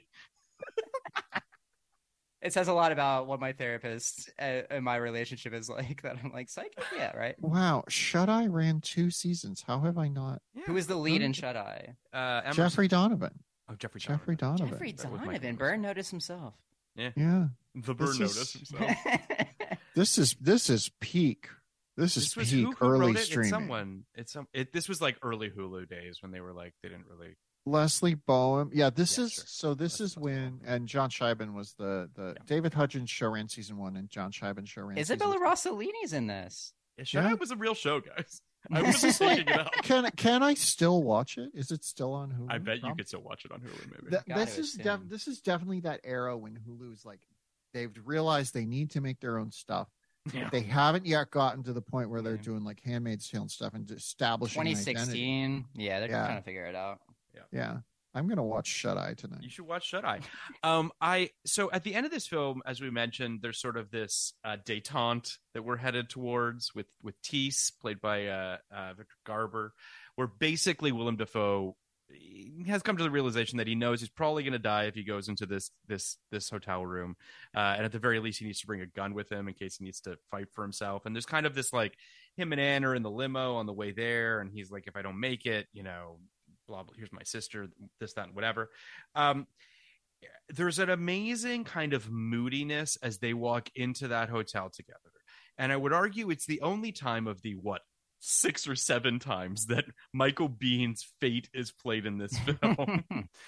It says a lot about what my therapist uh, and my relationship is like, that I'm like, psychic? Yeah, right? Wow. Shut Eye ran two seasons. How have I not? Yeah. Who is the lead in Shut Eye? Uh, Jeffrey Donovan. Oh, Jeffrey Donovan. Jeffrey Donovan. Jeffrey Donovan. Byrne noticed himself. Yeah. Yeah. The Byrne noticed himself. This is this is peak. This is this peak who, who early it? streaming. It's someone. It's some. It, this was like early Hulu days when they were like they didn't really. Leslie Boehm. Yeah, this yeah, is sure. so. This Leslie is when Boehm. And John Scheiben was the the yeah. David Hudgens show ran season one, and John Scheiben show ran. Isabella Rossellini's in this. Yeah, Shut Eye was a real show, guys. I was just thinking it out. Can can I still watch it? Is it still on Hulu? I bet Probably? you could still watch it on Hulu. Maybe Th- this is def- this is definitely that era when Hulu's like they've realized they need to make their own stuff. Yeah. They haven't yet gotten to the point where they're yeah. doing like Handmaid's Tale and stuff and establishing twenty sixteen. Yeah, they're yeah. trying to figure it out. Yeah. Yeah. I'm gonna watch Shut Eye tonight. You should watch Shut Eye. um, I so at the end of this film, as we mentioned, there's sort of this uh, détente that we're headed towards with with Tease, played by uh, uh, Victor Garber, where basically Willem Dafoe has come to the realization that he knows he's probably going to die if he goes into this this this hotel room, uh, and at the very least, he needs to bring a gun with him in case he needs to fight for himself. And there's kind of this like him and Anne are in the limo on the way there, and he's like, if I don't make it, you know. Blah, blah, here's my sister, this, that, and whatever. Um, there's an amazing kind of moodiness as they walk into that hotel together. And I would argue it's the only time of the, what, six or seven times that Michael Biehn's fate is played in this film.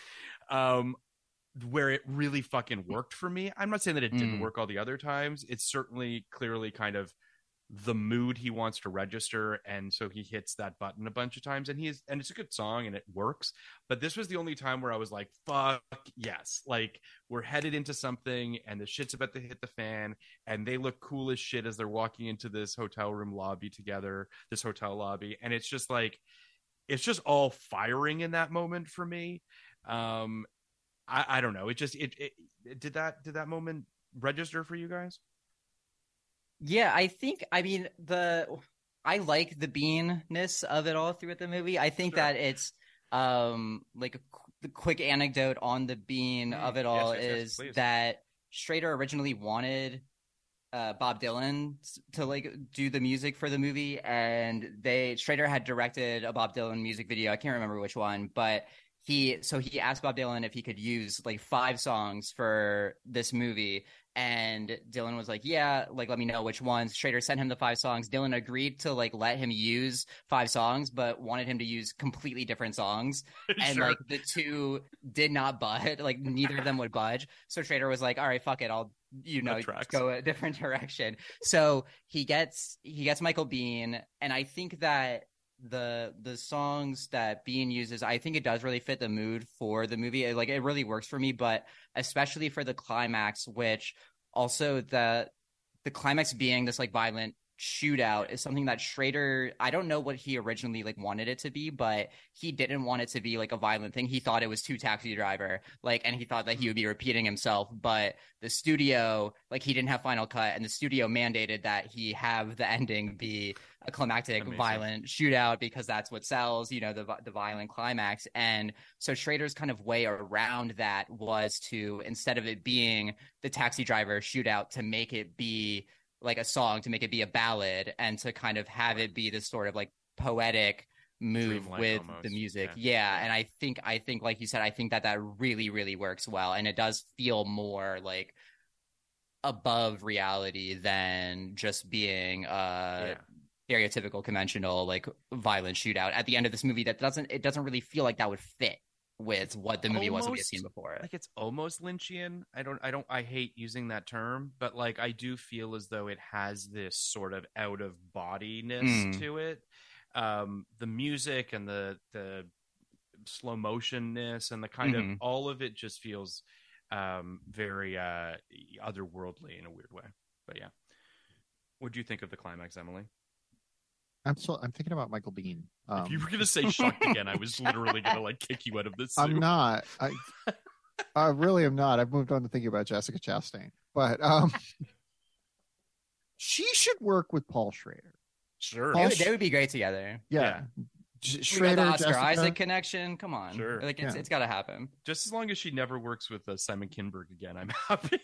um, where it really fucking worked for me. I'm not saying that it didn't mm. work all the other times. It's certainly clearly kind of the mood he wants to register, and so he hits that button a bunch of times, and he's and it's a good song and it works. But this was the only time where I was like, fuck yes, like we're headed into something and the shit's about to hit the fan, and they look cool as shit as they're walking into this hotel room lobby together, this hotel lobby, and it's just like it's just all firing in that moment for me. Um, I, I don't know. It just it, it, it did that did that moment register for you guys? Yeah, I think I mean the I like the beanness of it all throughout the movie. I think Sure. that it's um like a qu- the quick anecdote on the bean Mm, of it yes, all yes, yes, is please. that Schrader originally wanted uh Bob Dylan s- to like do the music for the movie, and they Schrader had directed a Bob Dylan music video. I can't remember which one, but he so he asked Bob Dylan if he could use like five songs for this movie, and Dylan was like, yeah, like let me know which ones. Schrader sent him the five songs. Dylan agreed to like let him use five songs, but wanted him to use completely different songs. And Sure. like the two did not budge, like neither of them would budge. So Schrader was like, all right, fuck it, I'll you know That tracks. go a different direction. So he gets he gets Michael Biehn, and I think that the the songs that Bean uses, I think it does really fit the mood for the movie. It, like it really works for me, but especially for the climax, which also the the climax being this like violent shootout is something that Schrader, I don't know what he originally like wanted it to be, but he didn't want it to be like a violent thing. He thought it was too Taxi Driver, like, and he thought that he would be repeating himself, but the studio, like, he didn't have final cut, and the studio mandated that he have the ending be a climactic Amazing. violent shootout because that's what sells, you know, the the violent climax. And so Schrader's kind of way around that was to, instead of it being the Taxi Driver shootout, to make it be like a song, to make it be a ballad, and to kind of have it be this sort of like poetic move Dreamlike with almost. the music. Yeah. Yeah. And I think, I think, like you said, I think that that really, really works well. And it does feel more like above reality than just being uh stereotypical, conventional, like violent shootout at the end of this movie. That doesn't, it doesn't really feel like that would fit with what the movie was that we had Almost- seen before. Like it's almost Lynchian. I don't I don't I hate using that term, but like I do feel as though it has this sort of out of bodiness Mm. to it. Um the music and the the slow motionness and the kind Mhm. of all of it just feels um very uh otherworldly in a weird way. But yeah. What do you think of the climax, Emily? I'm still I'm thinking about Michael Biehn. Um, If you were gonna say shocked again, I was literally gonna like kick you out of this. I'm Zoom. not. I I really am not. I've moved on to thinking about Jessica Chastain, but um, she should work with Paul Schrader. Sure. They Paul would, Sch- they would be great together. Yeah, J- We got Schrader, the Oscar Jessica. Isaac connection. Come on, Sure. like it's Yeah. it's got to happen. Just as long as she never works with uh, Simon Kinberg again, I'm happy.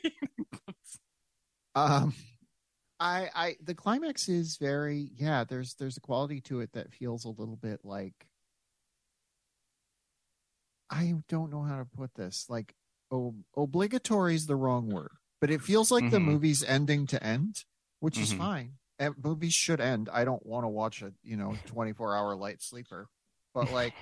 Um, I I the climax is very yeah. There's there's a quality to it that feels a little bit like I don't know how to put this. Like oh, obligatory is the wrong word, but it feels like the Mhm. movie's ending to end, which is Mhm. fine. And movies should end. I don't want to watch a you know twenty-four hour light sleeper, but like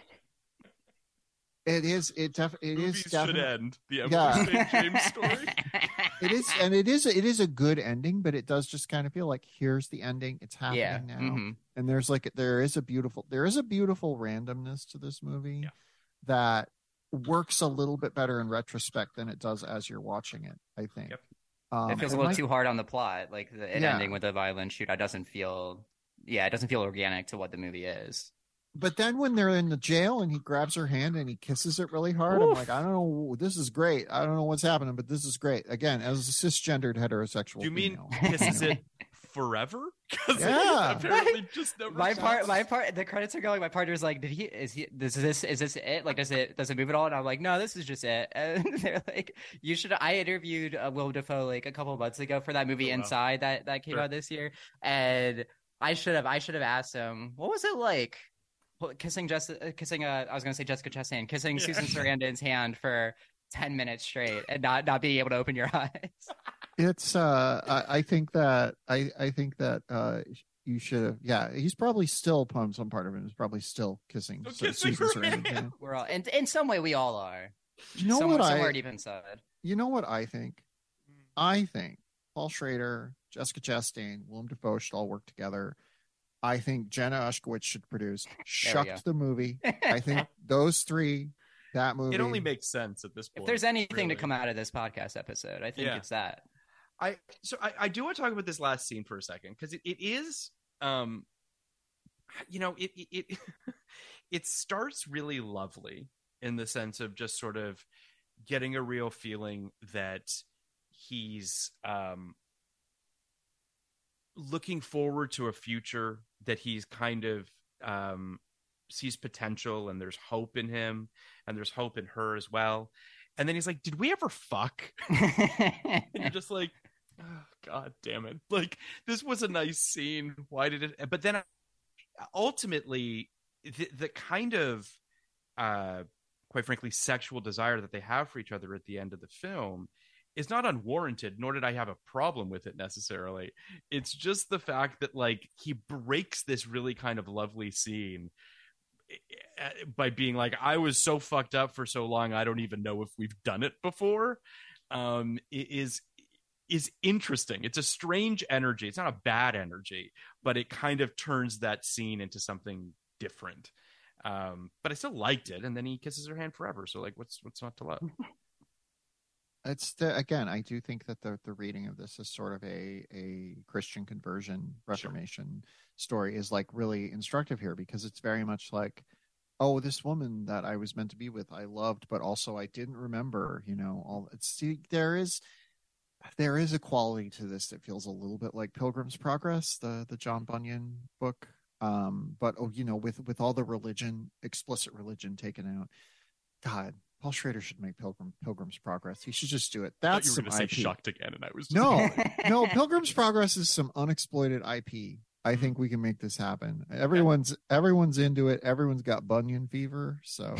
it is it def it is Movies should definitely end. The Emily Yeah. Saint James story. it is and it is it is a good ending, but it does just kind of feel like here's the ending. It's happening Yeah. now. Mhm. And there's like there is a beautiful there is a beautiful randomness to this movie Yeah. that works a little bit better in retrospect than it does as you're watching it, I think. Yep. Um, It feels a and little like- too hard on the plot. Like the it Yeah. ending with a violent shootout doesn't feel, yeah, it doesn't feel organic to what the movie is. But then when they're in the jail and he grabs her hand and he kisses it really hard, I'm Oof. like, I don't know, this is great. I don't know what's happening, but this is great. Again, as a cisgendered heterosexual. Do you mean female, kisses you know. it forever? Because Yeah. apparently just never My part, stops. my part, the credits are going. My partner's like, "Did he? Is he? This is this? Is this it? Like, does it? Does it move at all?" And I'm like, "No, this is just it." And they're like, "You should." I interviewed uh, Willem Dafoe like a couple months ago for that movie Oh, wow. Inside that that came Sure. out this year, and I should have I should have asked him what was it like kissing Jessica, kissing uh, I was gonna say Jessica Chastain, kissing Yeah. Susan Sarandon's hand for ten minutes straight and not not being able to open your eyes. It's uh I, I think that I I think that uh you should have yeah, he's probably still upon some part of him is probably still kissing, Oh, Su- kissing Susan her Sarandon. hand. Yeah. We're all in in some way we all are. You know somewhere, what somewhere I deep inside. you know what I think? I think Paul Schrader, Jessica Chastain, Willem Dafoe should all work together. I think Jenna Ushkowitz should produce. There we Shucked go. the movie. I think those three, that movie. It only makes sense at this point. If there's anything really. to come out of this podcast episode, I think Yeah. it's that. I so I, I do want to talk about this last scene for a second because it, it is um you know it it, it it starts really lovely in the sense of just sort of getting a real feeling that he's um, looking forward to a future, that he's kind of um, sees potential, and there's hope in him, and there's hope in her as well. And then he's like, did we ever fuck? And you're just like, oh, God damn it. Like, this was a nice scene. Why did it? But then ultimately, the, the kind of, uh, quite frankly, sexual desire that they have for each other at the end of the film is not unwarranted, nor did I have a problem with it necessarily. It's just the fact that, like, he breaks this really kind of lovely scene by being like, I was so fucked up for so long, I don't even know if we've done it before. Um, it is is interesting. It's a strange energy. It's not a bad energy, but it kind of turns that scene into something different. Um, but I still liked it. And then he kisses her hand forever. So, like, what's what's not to love? It's the, again, I do think that the the reading of this is sort of a a Christian conversion Reformation sure. story is like really instructive here, because it's very much like, oh, this woman that I was meant to be with, I loved, but also I didn't remember, you know, all it's see, there is there is a quality to this that feels a little bit like Pilgrim's Progress, the the John Bunyan book. Um, but oh, you know, with with all the religion, explicit religion taken out, God, Paul Schrader should make Pilgrim Pilgrim's Progress. He should just do it. That's you were some say I P. Shucked again, and I was just no, no. Pilgrim's Progress is some unexploited I P. I think we can make this happen. Everyone's everyone's into it. Everyone's got Bunyan fever. So,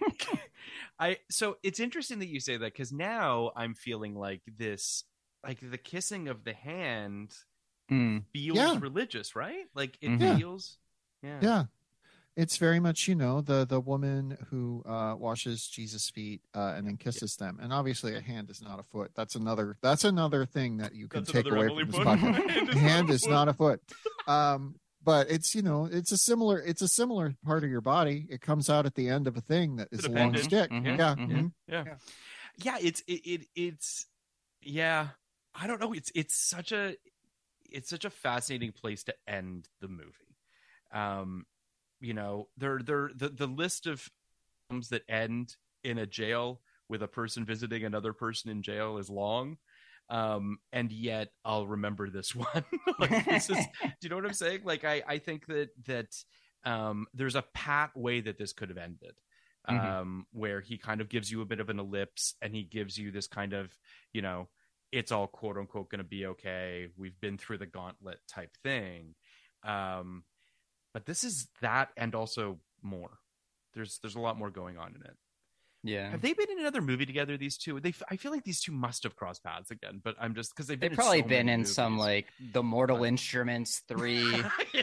I so it's interesting that you say that, because now I'm feeling like this, like the kissing of the hand mm. feels yeah. religious, right? Like it mm-hmm. feels, yeah, yeah. It's very much, you know, the the woman who uh, washes Jesus' feet uh, and then kisses yeah. them, and obviously a hand is not a foot. That's another that's another thing that you can that's take away from this podcast. hand is, hand is not a foot, um, but it's, you know, it's a similar it's a similar part of your body. It comes out at the end of a thing that is a long stick. Mm-hmm. Yeah. Mm-hmm. Mm-hmm. yeah, yeah, yeah. It's it, it it's yeah. I don't know. It's it's such a it's such a fascinating place to end the movie. Um. You know, they're, they're, the, the list of films that end in a jail with a person visiting another person in jail is long. Um, and yet I'll remember this one. Like, this is, do you know what I'm saying? Like, I, I think that, that um, there's a pat way that this could have ended, um, mm-hmm. where he kind of gives you a bit of an ellipse, and he gives you this kind of, you know, it's all quote unquote going to be okay. We've been through the gauntlet type thing. Um, But this is that, and also more. There's there's a lot more going on in it. Yeah. Have they been in another movie together? These two? They I feel like these two must have crossed paths again. But I'm just because they've been they've probably in so been in movies. some like the Mortal uh, Instruments three.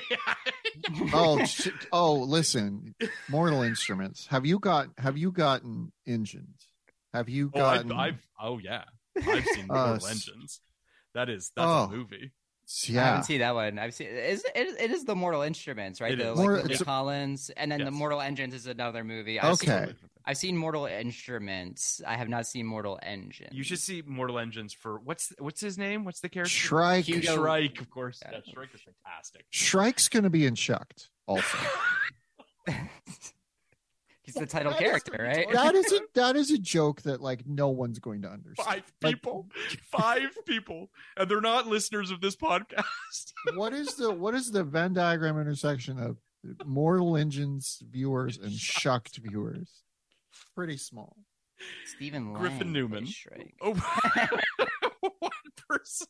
oh oh, listen, Mortal Instruments. Have you got Have you gotten Engines? Have you gotten? Oh, I've, I've oh yeah, I've seen Mortal uh, Engines. That is that's oh. a movie. Yeah. I haven't seen that one. I've seen it is it, it is the Mortal Instruments, right? It the is. like More, Lily a, Collins, and then yes. the Mortal Engines is another movie. I've okay, seen, I've seen Mortal Instruments. I have not seen Mortal Engines. You should see Mortal Engines for what's what's his name? What's the character? Shrike. Hugo... Shrike, of course. Yeah. Yeah, Shrike is fantastic. Shrike's going to be in Shucked also. He's the title that character, is, right? That is a that is a joke that like no one's going to understand. Five like, people, five people, and they're not listeners of this podcast. What is the what is the Venn diagram intersection of Mortal Engines viewers and Shucked viewers? Pretty small. Stephen Lang, Griffin Newman. Shrike. Oh, one person.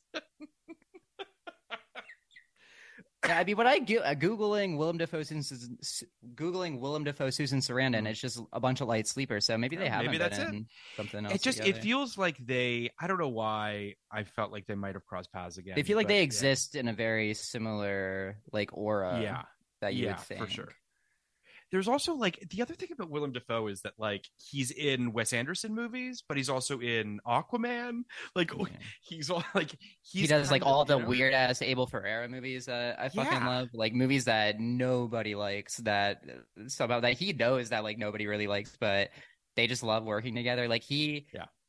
Yeah, I mean, when I go- uh, googling Willem Dafoe, Susan, googling Willem Dafoe, Susan Sarandon, it's just a bunch of light sleepers. So maybe they haven't maybe that's been it. in something else. It just together. it feels like they. I don't know why I felt like they might have crossed paths again. They feel like but, they exist yeah. in a very similar like aura. Yeah, that you yeah, would think for sure. There's also like the other thing about Willem Dafoe is that like he's in Wes Anderson movies, but he's also in Aquaman. Like yeah. he's all like he's he does like of, all the know? weird ass Abel Ferrara movies that I fucking yeah. love, like movies that nobody likes, that somehow that he knows that like nobody really likes, but they just love working together. Like he, yeah.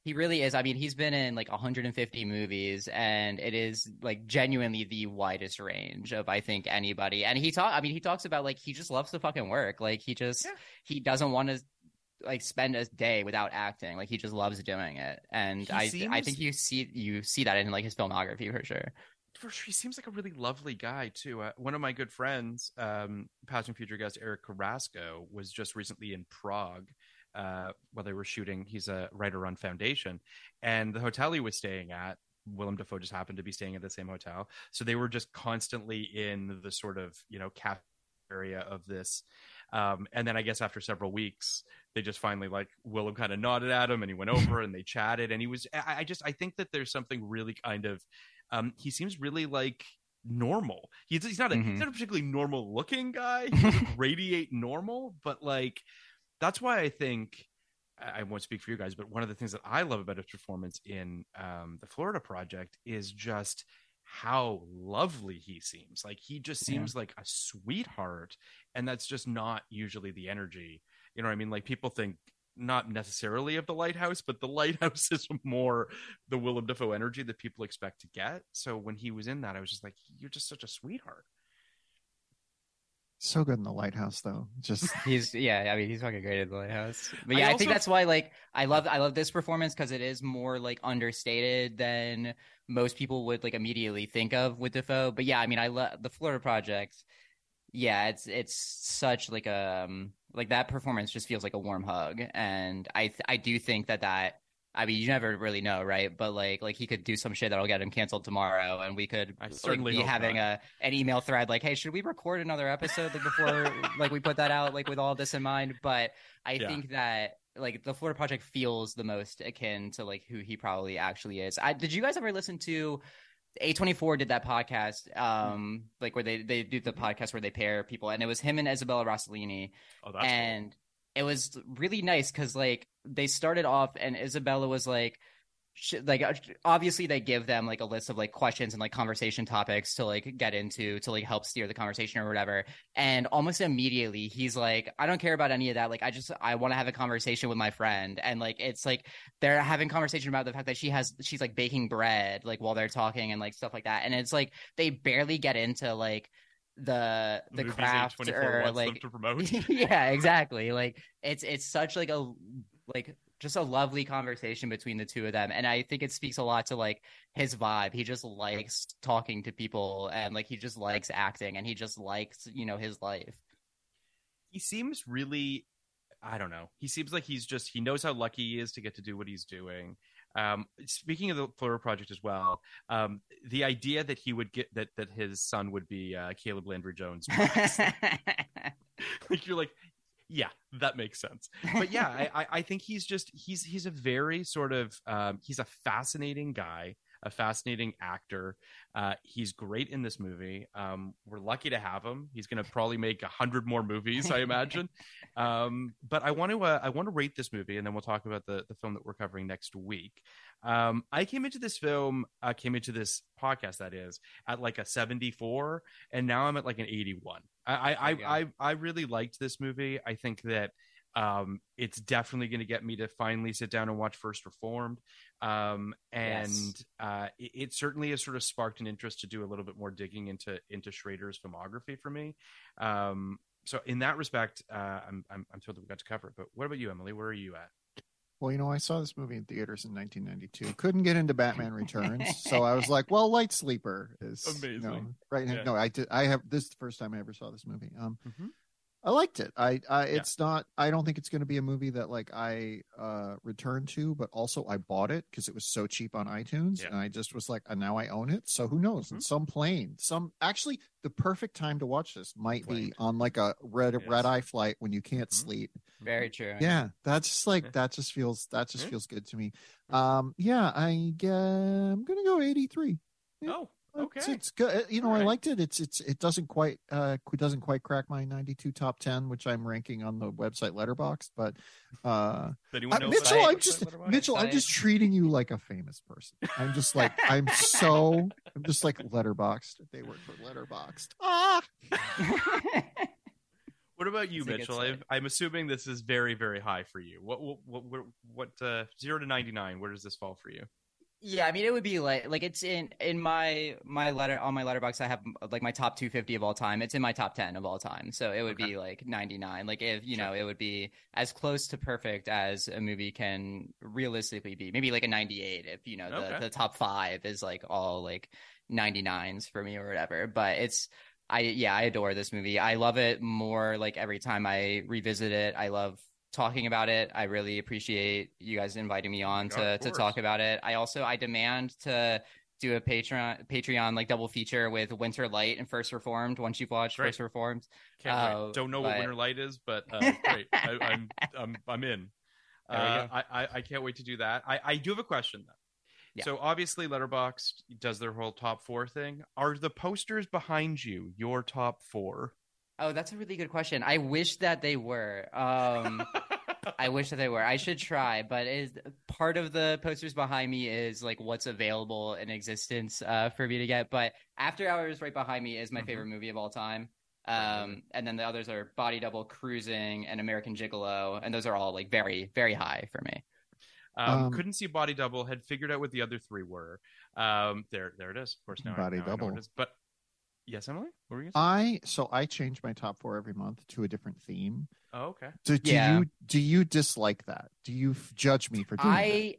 He really is. I mean, he's been in like one hundred fifty movies, and it is like genuinely the widest range of I think anybody. And he talk. I mean, he talks about like he just loves to fucking work. Like he just yeah. he doesn't want to like spend a day without acting. Like he just loves doing it. And he I seems... I think you see you see that in like his filmography for sure. For sure, he seems like a really lovely guy too. Uh, one of my good friends, um, past and future guest Eric Carrasco, was just recently in Prague. Uh, while they were shooting, he's a writer on Foundation, and the hotel he was staying at, Willem Dafoe just happened to be staying at the same hotel, so they were just constantly in the sort of, you know, cafe area of this. Um, and then I guess after several weeks, they just finally, like, Willem kind of nodded at him, and he went over and they chatted, and he was. I, I just I think that there's something really kind of. Um, he seems really like normal. He's he's not a mm-hmm. he's not a particularly normal looking guy. He doesn't radiate normal, but like. That's why I think, I won't speak for you guys, but one of the things that I love about his performance in um, the Florida Project is just how lovely he seems. Like he just seems yeah. like a sweetheart, and that's just not usually the energy. You know what I mean? Like people think not necessarily of The Lighthouse, but The Lighthouse is more the Willem Dafoe energy that people expect to get. So when he was in that, I was just like, you're just such a sweetheart. So good in The Lighthouse, though. Just he's yeah. I mean, he's fucking great in The Lighthouse. But yeah, I, also... I think that's why like I love I love this performance because it is more like understated than most people would like immediately think of with Dafoe. But yeah, I mean, I love the Florida Project. Yeah, it's it's such like a um, like that performance just feels like a warm hug, and I th- I do think that that. I mean, you never really know, right? But like, like he could do some shit that'll get him canceled tomorrow, and we could I certainly like, be having not. a an email thread like, "Hey, should we record another episode like, before like we put that out, like with all this in mind?" But I yeah. think that like the Florida Project feels the most akin to like who he probably actually is. I, did you guys ever listen to A twenty-four did that podcast, um, like where they they do the podcast where they pair people, and it was him and Isabella Rossellini, oh, that's and. Cool. It was really nice because like they started off and Isabella was like, sh- like obviously they give them like a list of like questions and like conversation topics to like get into to like help steer the conversation or whatever. And almost immediately he's like, I don't care about any of that. Like I just I want to have a conversation with my friend. And like it's like they're having conversation about the fact that she has she's like baking bread like while they're talking and like stuff like that. And it's like they barely get into like. the the Movies craft or like to promote. Yeah, exactly. Like it's it's such like a like just a lovely conversation between the two of them, and I think it speaks a lot to like his vibe. He just likes talking to people, and like he just likes acting, and he just likes, you know, his life. He seems really, I don't know, he seems like he's just he knows how lucky he is to get to do what he's doing. Um, speaking of the Florida Project as well, um, the idea that he would get that that his son would be uh, Caleb Landry Jones, like you're like, yeah, that makes sense. But yeah, I, I think he's just he's he's a very sort of um, he's a fascinating guy, a fascinating actor. Uh, he's great in this movie. Um, we're lucky to have him. He's going to probably make a hundred more movies, I imagine. Um, but I want to uh, I want to rate this movie, and then we'll talk about the the film that we're covering next week. Um, I came into this film, I came into this podcast, that is, at like a seventy-four, and now I'm at like an eighty-one. I I I, I, I really liked this movie. I think that um, it's definitely going to get me to finally sit down and watch First Reformed. Um, and yes. uh, it, it certainly has sort of sparked an interest to do a little bit more digging into into Schrader's filmography for me. Um, so in that respect, uh, I'm, I'm I'm thrilled that we got to cover it. But what about you, Emily? Where are you at? Well, you know, I saw this movie in theaters in nineteen ninety-two. Couldn't get into Batman Returns, so I was like, "Well, Light Sleeper is amazing." You know, right? Yeah. No, I did. I have this is the first time I ever saw this movie. Um, mm-hmm. I liked it. I, I it's yeah. not. I don't think it's going to be a movie that like I uh return to, but also I bought it because it was so cheap on iTunes, yeah. and I just was like, and now I own it. So who knows? Mm-hmm. In some plane, some actually, the perfect time to watch this might Plane. be on like a red Yes. red eye flight when you can't Mm-hmm. sleep. Very true. Yeah, that's just like Yeah. that. Just feels that just Yeah. feels good to me. Um, yeah, I uh, I'm gonna go eighty-three. Yeah. Oh, It's, okay. it's good. You know, All I right. liked it. It's it's it doesn't quite uh it doesn't quite crack my ninety-two top ten, which I'm ranking on the website Letterboxd. But uh, Does anyone uh, know Mitchell, about I'm that just Letterboxd? Mitchell, I'm just treating you like a famous person. I'm just like I'm so I'm just like Letterboxd. If they work for Letterboxd. Ah. What What about you, It's a good Mitchell? site. I've, I'm assuming this is very, very high for you. What, what, what, what, what uh, zero to ninety-nine? Where does this fall for you? Yeah, I mean, it would be like like it's in in my my letter on my letterbox. I have like my top two fifty of all time. It's in my top ten of all time, so it would Okay. be like ninety-nine. Like if you Sure. know, it would be as close to perfect as a movie can realistically be. Maybe like a ninety-eight if you know the Okay. the top five is like all like ninety-nines for me or whatever. But it's I yeah, I adore this movie. I love it more like every time I revisit it. I love talking about it. I really appreciate you guys inviting me on Yeah, to of to course. talk about it. I also I demand to do a Patreon Patreon like double feature with Winter Light and First Reformed once you've watched Great. First Reformed. Can't Uh, wait. Don't know what but- Winter Light is, but uh, great. I, I'm, I'm, I'm in. There we Uh, go. I, I, I can't wait to do that. I, I do have a question though. Yeah. So obviously, Letterboxd does their whole top four thing. Are the posters behind you your top four? Oh, that's a really good question. I wish that they were. Um I wish that they were. I should try, but is part of the posters behind me is like what's available in existence uh, for me to get. But After Hours, right behind me, is my Mhm. favorite movie of all time. Um, and then the others are Body Double, Cruising, and American Gigolo, and those are all like very, very high for me. Um, Um, couldn't see Body Double. Had figured out what the other three were. Um, there, there it is. Of course, now Body I, now I know Double. what it is. But yes, Emily, what were you gonna say? I so I change my top four every month to a different theme. Oh, okay. Do, do Yeah. you do you dislike that? Do you f- judge me for doing that? I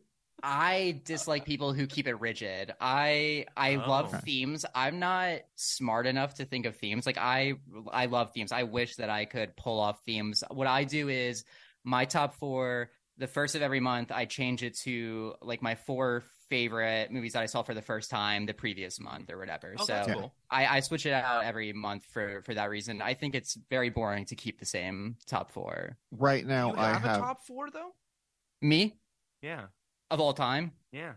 I dislike people who keep it rigid. I I Oh. love Okay. themes. I'm not smart enough to think of themes. Like I I love themes. I wish that I could pull off themes. What I do is my top four, the first of every month, I change it to like my four favorite movies that I saw for the first time the previous month or whatever. Oh, so that's Yeah. cool. I, I switch it out every month for for that reason. I think it's very boring to keep the same top four. Right now, you I have, have a top four though. Me Yeah, of all time. yeah.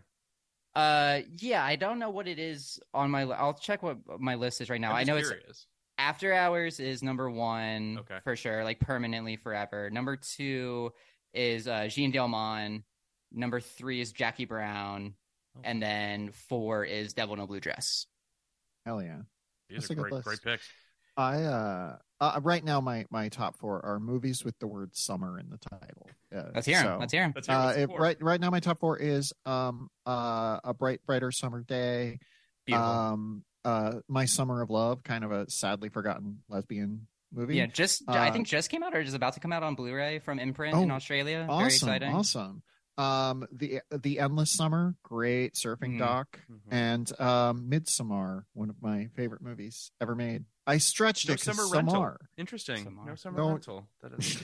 Uh, yeah, I don't know what it is on my. Li- I'll check what my list is right now. I'm I just know it's curious. After Hours is number one Okay. for sure, like permanently forever. Number two is uh, Jean Delmont. Number three is Jackie Brown, Oh. and then four is Devil in a Blue Dress. hell yeah. These That's are a good great, list. great picks. I uh, uh right now my my top four are movies with the word summer in the title. Uh, Let's hear him. so, Let's hear him. Let's hear Uh, what's the it- four. right right now my top four is um uh a bright brighter summer day. Beautiful. Um uh My Summer of Love, kind of a sadly forgotten lesbian movie. yeah, just I uh, think just came out or is about to come out on Blu-ray from Imprint in Oh, Australia. Very Awesome, exciting. awesome. Um, the the Endless Summer, great surfing Mhm. doc, Mhm. and um, Midsommar, one of my favorite movies ever made. I stretched No it 'cause summer some rental. are. Interesting. Some No are. summer No. rental. That is.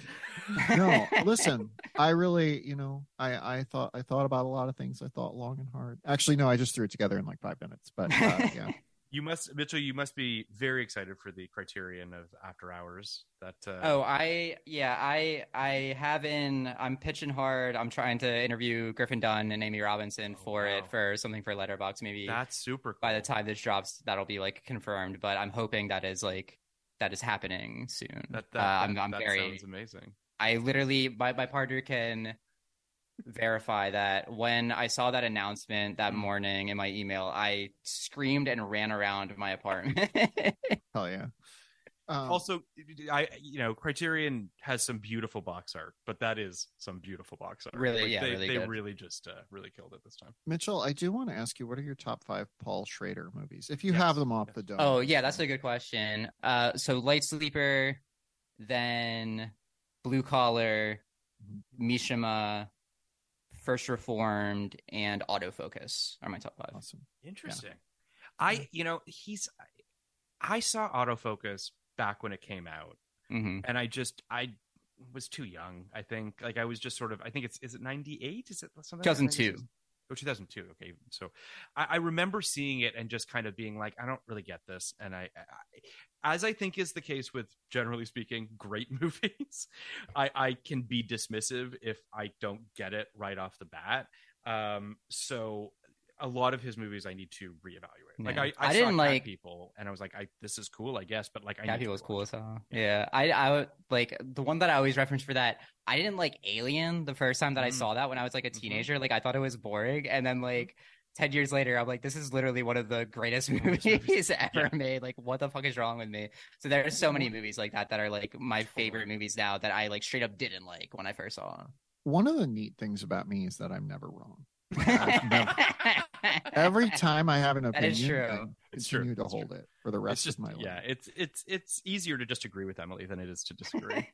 No, listen, I really, you know, I I thought I thought about a lot of things. I thought long and hard. Actually, no, I just threw it together in like five minutes. But uh, yeah, You must, Mitchell. You must be very excited for the Criterion of After Hours. That. Uh, Oh, I yeah, I I haven't. I'm pitching hard. I'm trying to interview Griffin Dunn and Amy Robinson Oh, for wow. it for something for Letterboxd. Maybe that's super. Cool. by the time this drops, that'll be like confirmed. But I'm hoping that is like that is happening soon. that, that, uh, I'm that- I'm that very. sounds amazing. I literally my my partner can verify that when I saw that announcement that Mm. morning in my email, I screamed and ran around my apartment. hell yeah. Um, Also, I you know Criterion has some beautiful box art, but that is some beautiful box art. Really, Like, yeah, they, really they good. really just uh, really killed it this time. Mitchell, I do want to ask you, what are your top five Paul Schrader movies, if you Yes, have them off yes. the dome? Oh yeah, that's a good question. Uh, so Light Sleeper, then Blue Collar, Mishima, First Reformed, and Autofocus are my top five. awesome. Interesting. I you know he's I saw Autofocus back when it came out, hmm and I just I was too young. I think like I was just sort of I think it's is it ninety-eight? Is it something? like two thousand two. that? Oh, two thousand two. Okay, so I, I remember seeing it and just kind of being like, I don't really get this. And I, I as I think is the case with generally speaking great movies, I, I can be dismissive if I don't get it right off the bat. Um, so a lot of his movies I need to reevaluate. Like Yeah. I, I, I saw didn't Cat like- People, and I was like, I this is cool, I guess, but like I Yeah, need he to was cool watch as it. hell. Yeah, I, I would like the one that I always reference for that. I didn't like Alien the first time that I Mm. saw that when I was like a Mhm. teenager. Like I thought it was boring, and then like ten years later, I'm like, this is literally one of the greatest movies ever Yeah. made. Like, what the fuck is wrong with me? So there's so many movies like that that are like my favorite movies now that I like straight up didn't like when I first saw them. One of the neat things about me is that I'm never wrong. I've never- every time I have an That is opinion, true. I It's true. continue to It's hold true. it for the It's rest just of my life. yeah, it's it's it's easier to just agree with Emily than it is to disagree.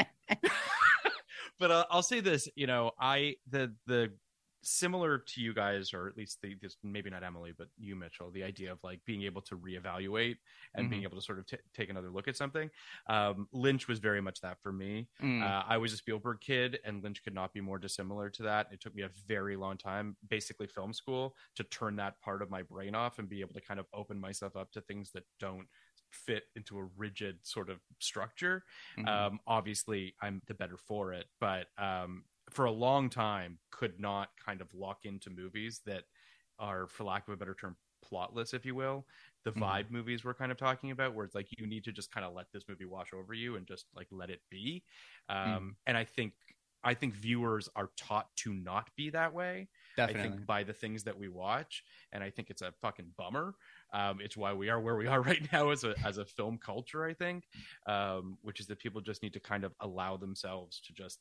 But uh, I'll say this, you know, I the the similar to you guys, or at least the this maybe not Emily, but you, Mitchell, the idea of like being able to reevaluate and Mhm. being able to sort of t- take another look at something. Um, Lynch was very much that for me. Mm. Uh, I was a Spielberg kid, and Lynch could not be more dissimilar to that. It took me a very long time, basically film school, to turn that part of my brain off and be able to kind of open myself up to things that don't fit into a rigid sort of structure. Mhm. Um, obviously, I'm the better for it, but um, for a long time, could not kind of lock into movies that are, for lack of a better term, plotless, if you will. The Mhm. vibe movies we're kind of talking about, where it's like you need to just kind of let this movie wash over you and just like let it be. Um, Mhm. And I think I think viewers are taught to not be that way. I Definitely. think by the things that we watch, and I think it's a fucking bummer. Um, it's why we are where we are right now as a as a film culture. I think, um, which is that people just need to kind of allow themselves to just,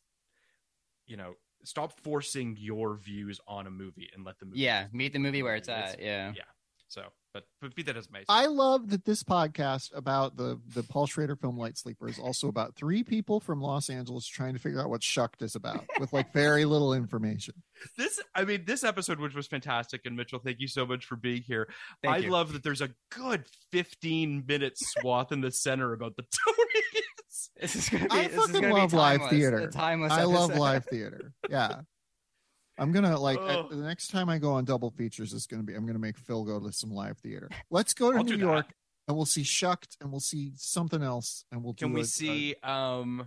you know, stop forcing your views on a movie and let the movie. Yeah, meet the movie where it's It's- at. Yeah. yeah. So, but but be that as it may. I love that this podcast about the the Paul Schrader film Light Sleeper is also about three people from Los Angeles trying to figure out what Shucked is about with like very little information. This, I mean, this episode, which was fantastic, and Mitchell, thank you so much for being here. Thank I you. love that there's a good fifteen minute swath in the center about the Tonys. This is gonna be. I this is fucking gonna love be live timeless, theater. a timeless I love episode. live theater. Yeah. I'm gonna like I- Ugh. the next time I go on double features is gonna be I'm gonna make Phil go to some live theater. Let's go to I'll New do that. York and we'll see Shucked and we'll see something else and we'll Can do we a- a- see um,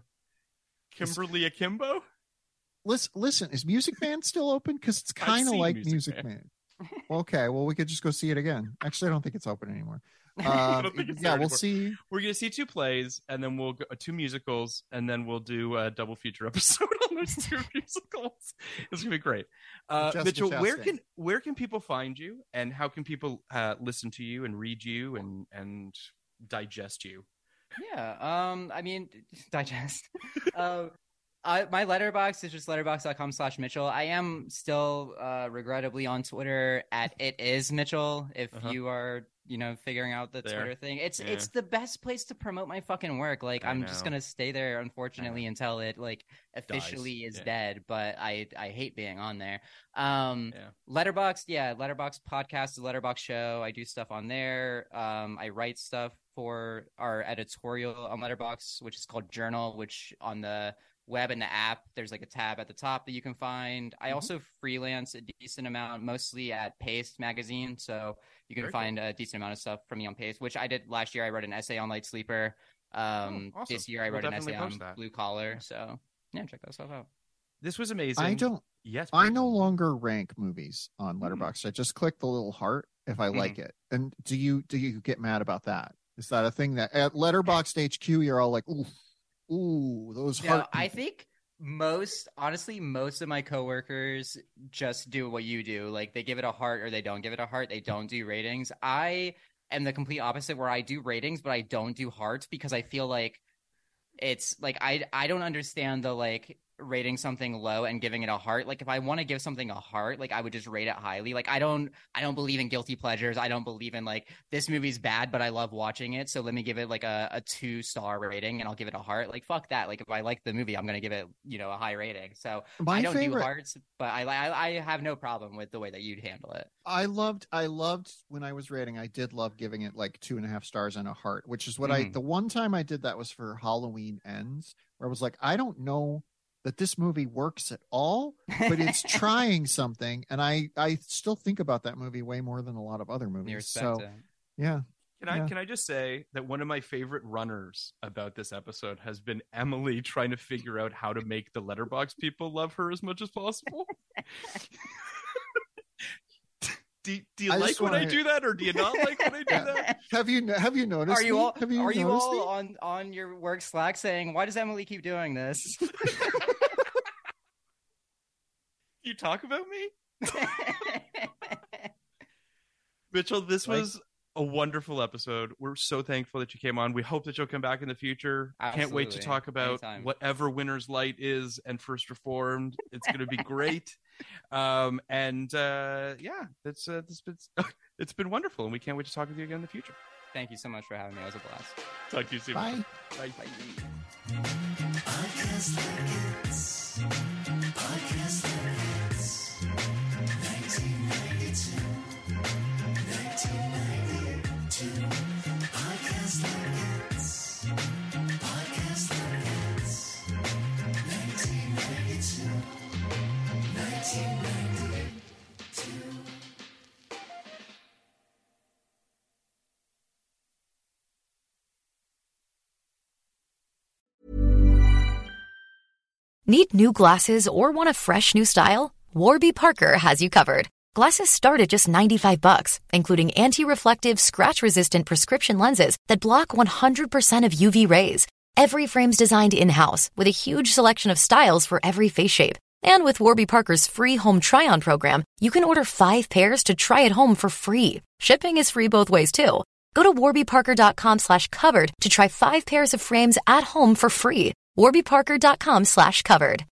Kimberly Akimbo? listen, listen, is Music Man still open? Because it's I've kind of seen like Music Music, Man. Man. Okay, well, we could just go see it again. Actually, I don't think it's open anymore. I Um, don't think it's yeah, there we'll anymore. see. We're gonna see two plays, and then we'll go two musicals, and then we'll do a double feature episode on those two musicals. It's gonna be great. Uh, Jessica Mitchell, where Chastain. can where can people find you, and how can people uh, listen to you and read you and and digest you? Yeah. Um. I mean, digest. uh, I, my letterbox is just letterbox.com slash Mitchell. I am still, uh, regrettably on Twitter at it is Mitchell. If Uh-huh. you are, you know, figuring out the There. Twitter thing, it's Yeah. it's the best place to promote my fucking work. Like, I I'm just know. gonna stay there, unfortunately, until it like officially is Yeah. dead. But I I hate being on there. Um. Yeah. Letterbox, yeah, Letterbox podcast is a Letterbox show. I do stuff on there. Um, I write stuff for our editorial on Letterbox, which is called Journal, which on the web and the app, there's like a tab at the top that you can find. I Mhm. also freelance a decent amount, mostly at Paste magazine. So you can Very cool. find a decent amount of stuff from me on Paste, which I did last year. I wrote an essay on Light Sleeper. Um, Oh, awesome. This year I We'll wrote an definitely essay on post that. Blue Collar. So yeah, check that stuff out. This was amazing. I don't. Yes, I please. no longer rank movies on Hmm. Letterboxd. I just click the little heart if I Mhm. like it. And do you do you get mad about that? Is that a thing that at Letterboxd H Q you're all like, ooh, ooh, those No, heart? I people." think most, honestly, most of my coworkers just do what you do. Like they give it a heart or they don't give it a heart. They don't do ratings. I am the complete opposite where I do ratings, but I don't do hearts because I feel like it's like I I don't understand the like rating something low and giving it a heart. Like if I want to give something a heart, like I would just rate it highly. Like I don't I don't believe in guilty pleasures. I don't believe in like this movie's bad, but I love watching it. So let me give it like a, a two star rating and I'll give it a heart. Like fuck that. Like if I like the movie, I'm gonna give it, you know, a high rating. So My I don't favorite- do hearts, but I, I I have no problem with the way that you'd handle it. I loved I loved when I was rating, I did love giving it like two and a half stars and a heart, which is what I Mhm. the one time I did that was for Halloween Ends, where I was like, I don't know that this movie works at all, but it's trying something. And I I still think about that movie way more than a lot of other You movies. respect So it. yeah. Can I Yeah. can I just say that one of my favorite runners about this episode has been Emily trying to figure out how to make the Letterbox people love her as much as possible. do, do you I like just when I wanna- do that, or do you not like when I do that? Have you have you noticed? Are you me? all have you are you noticed all me? on on your work Slack saying why does Emily keep doing this? You talk about me? Mitchell, this Like- was a wonderful episode. We're so thankful that you came on. We hope that you'll come back in the future. Can't wait to Absolutely. talk about Anytime. whatever Winter's Light is and First Reformed. It's going to be great. Um, and uh, yeah, it's, uh, it's, been, it's been wonderful. And we can't wait to talk with you again in the future. Thank you so much for having me. It was a blast. Talk to you soon. Bye. Bye. Podcast like hits. Podcast like hits. nineteen ninety-two. nineteen ninety-two. Podcast like hits. Podcast like hits. nineteen ninety-two. nineteen ninety-two. Need new glasses or want a fresh new style? Warby Parker has you covered. Glasses start at just ninety-five bucks, including anti-reflective, scratch-resistant prescription lenses that block one hundred percent of U V rays. Every frame's designed in-house with a huge selection of styles for every face shape. And with Warby Parker's free home try-on program, you can order five pairs to try at home for free. Shipping is free both ways, too. Go to warbyparker.com slash covered to try five pairs of frames at home for free. warbyparker.com slash covered.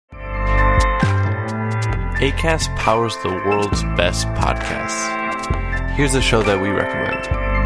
Acast powers the world's best podcasts. Here's a show that we recommend.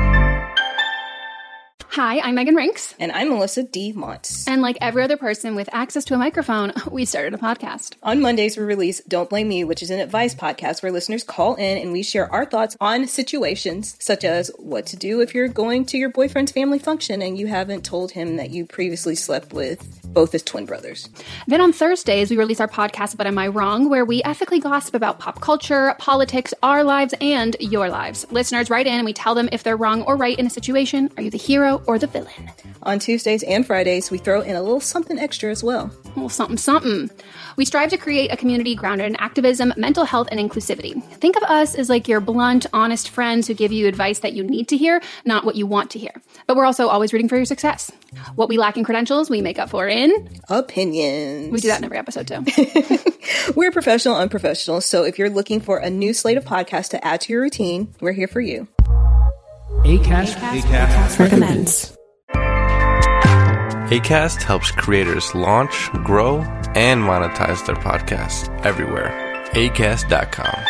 Hi, I'm Megan Rinks. And I'm Melissa D. Montz. And like every other person with access to a microphone, we started a podcast. On Mondays, we release Don't Blame Me, which is an advice podcast where listeners call in and we share our thoughts on situations such as what to do if you're going to your boyfriend's family function and you haven't told him that you previously slept with both his twin brothers. Then on Thursdays, we release our podcast, But Am I Wrong?, where we ethically gossip about pop culture, politics, our lives, and your lives. Listeners write in and we tell them if they're wrong or right in a situation. Are you the hero or the villain? On Tuesdays and Fridays, we throw in a little something extra as well. A little something, something. We strive to create a community grounded in activism, mental health, and inclusivity. Think of us as like your blunt, honest friends who give you advice that you need to hear, not what you want to hear. But we're also always rooting for your success. What we lack in credentials, we make up for in opinions. We do that in every episode, too. We're professional, unprofessional, so if you're looking for a new slate of podcasts to add to your routine, we're here for you. Acast, Acast, Acast recommends. Acast helps creators launch, grow, and monetize their podcasts everywhere. Acast dot com.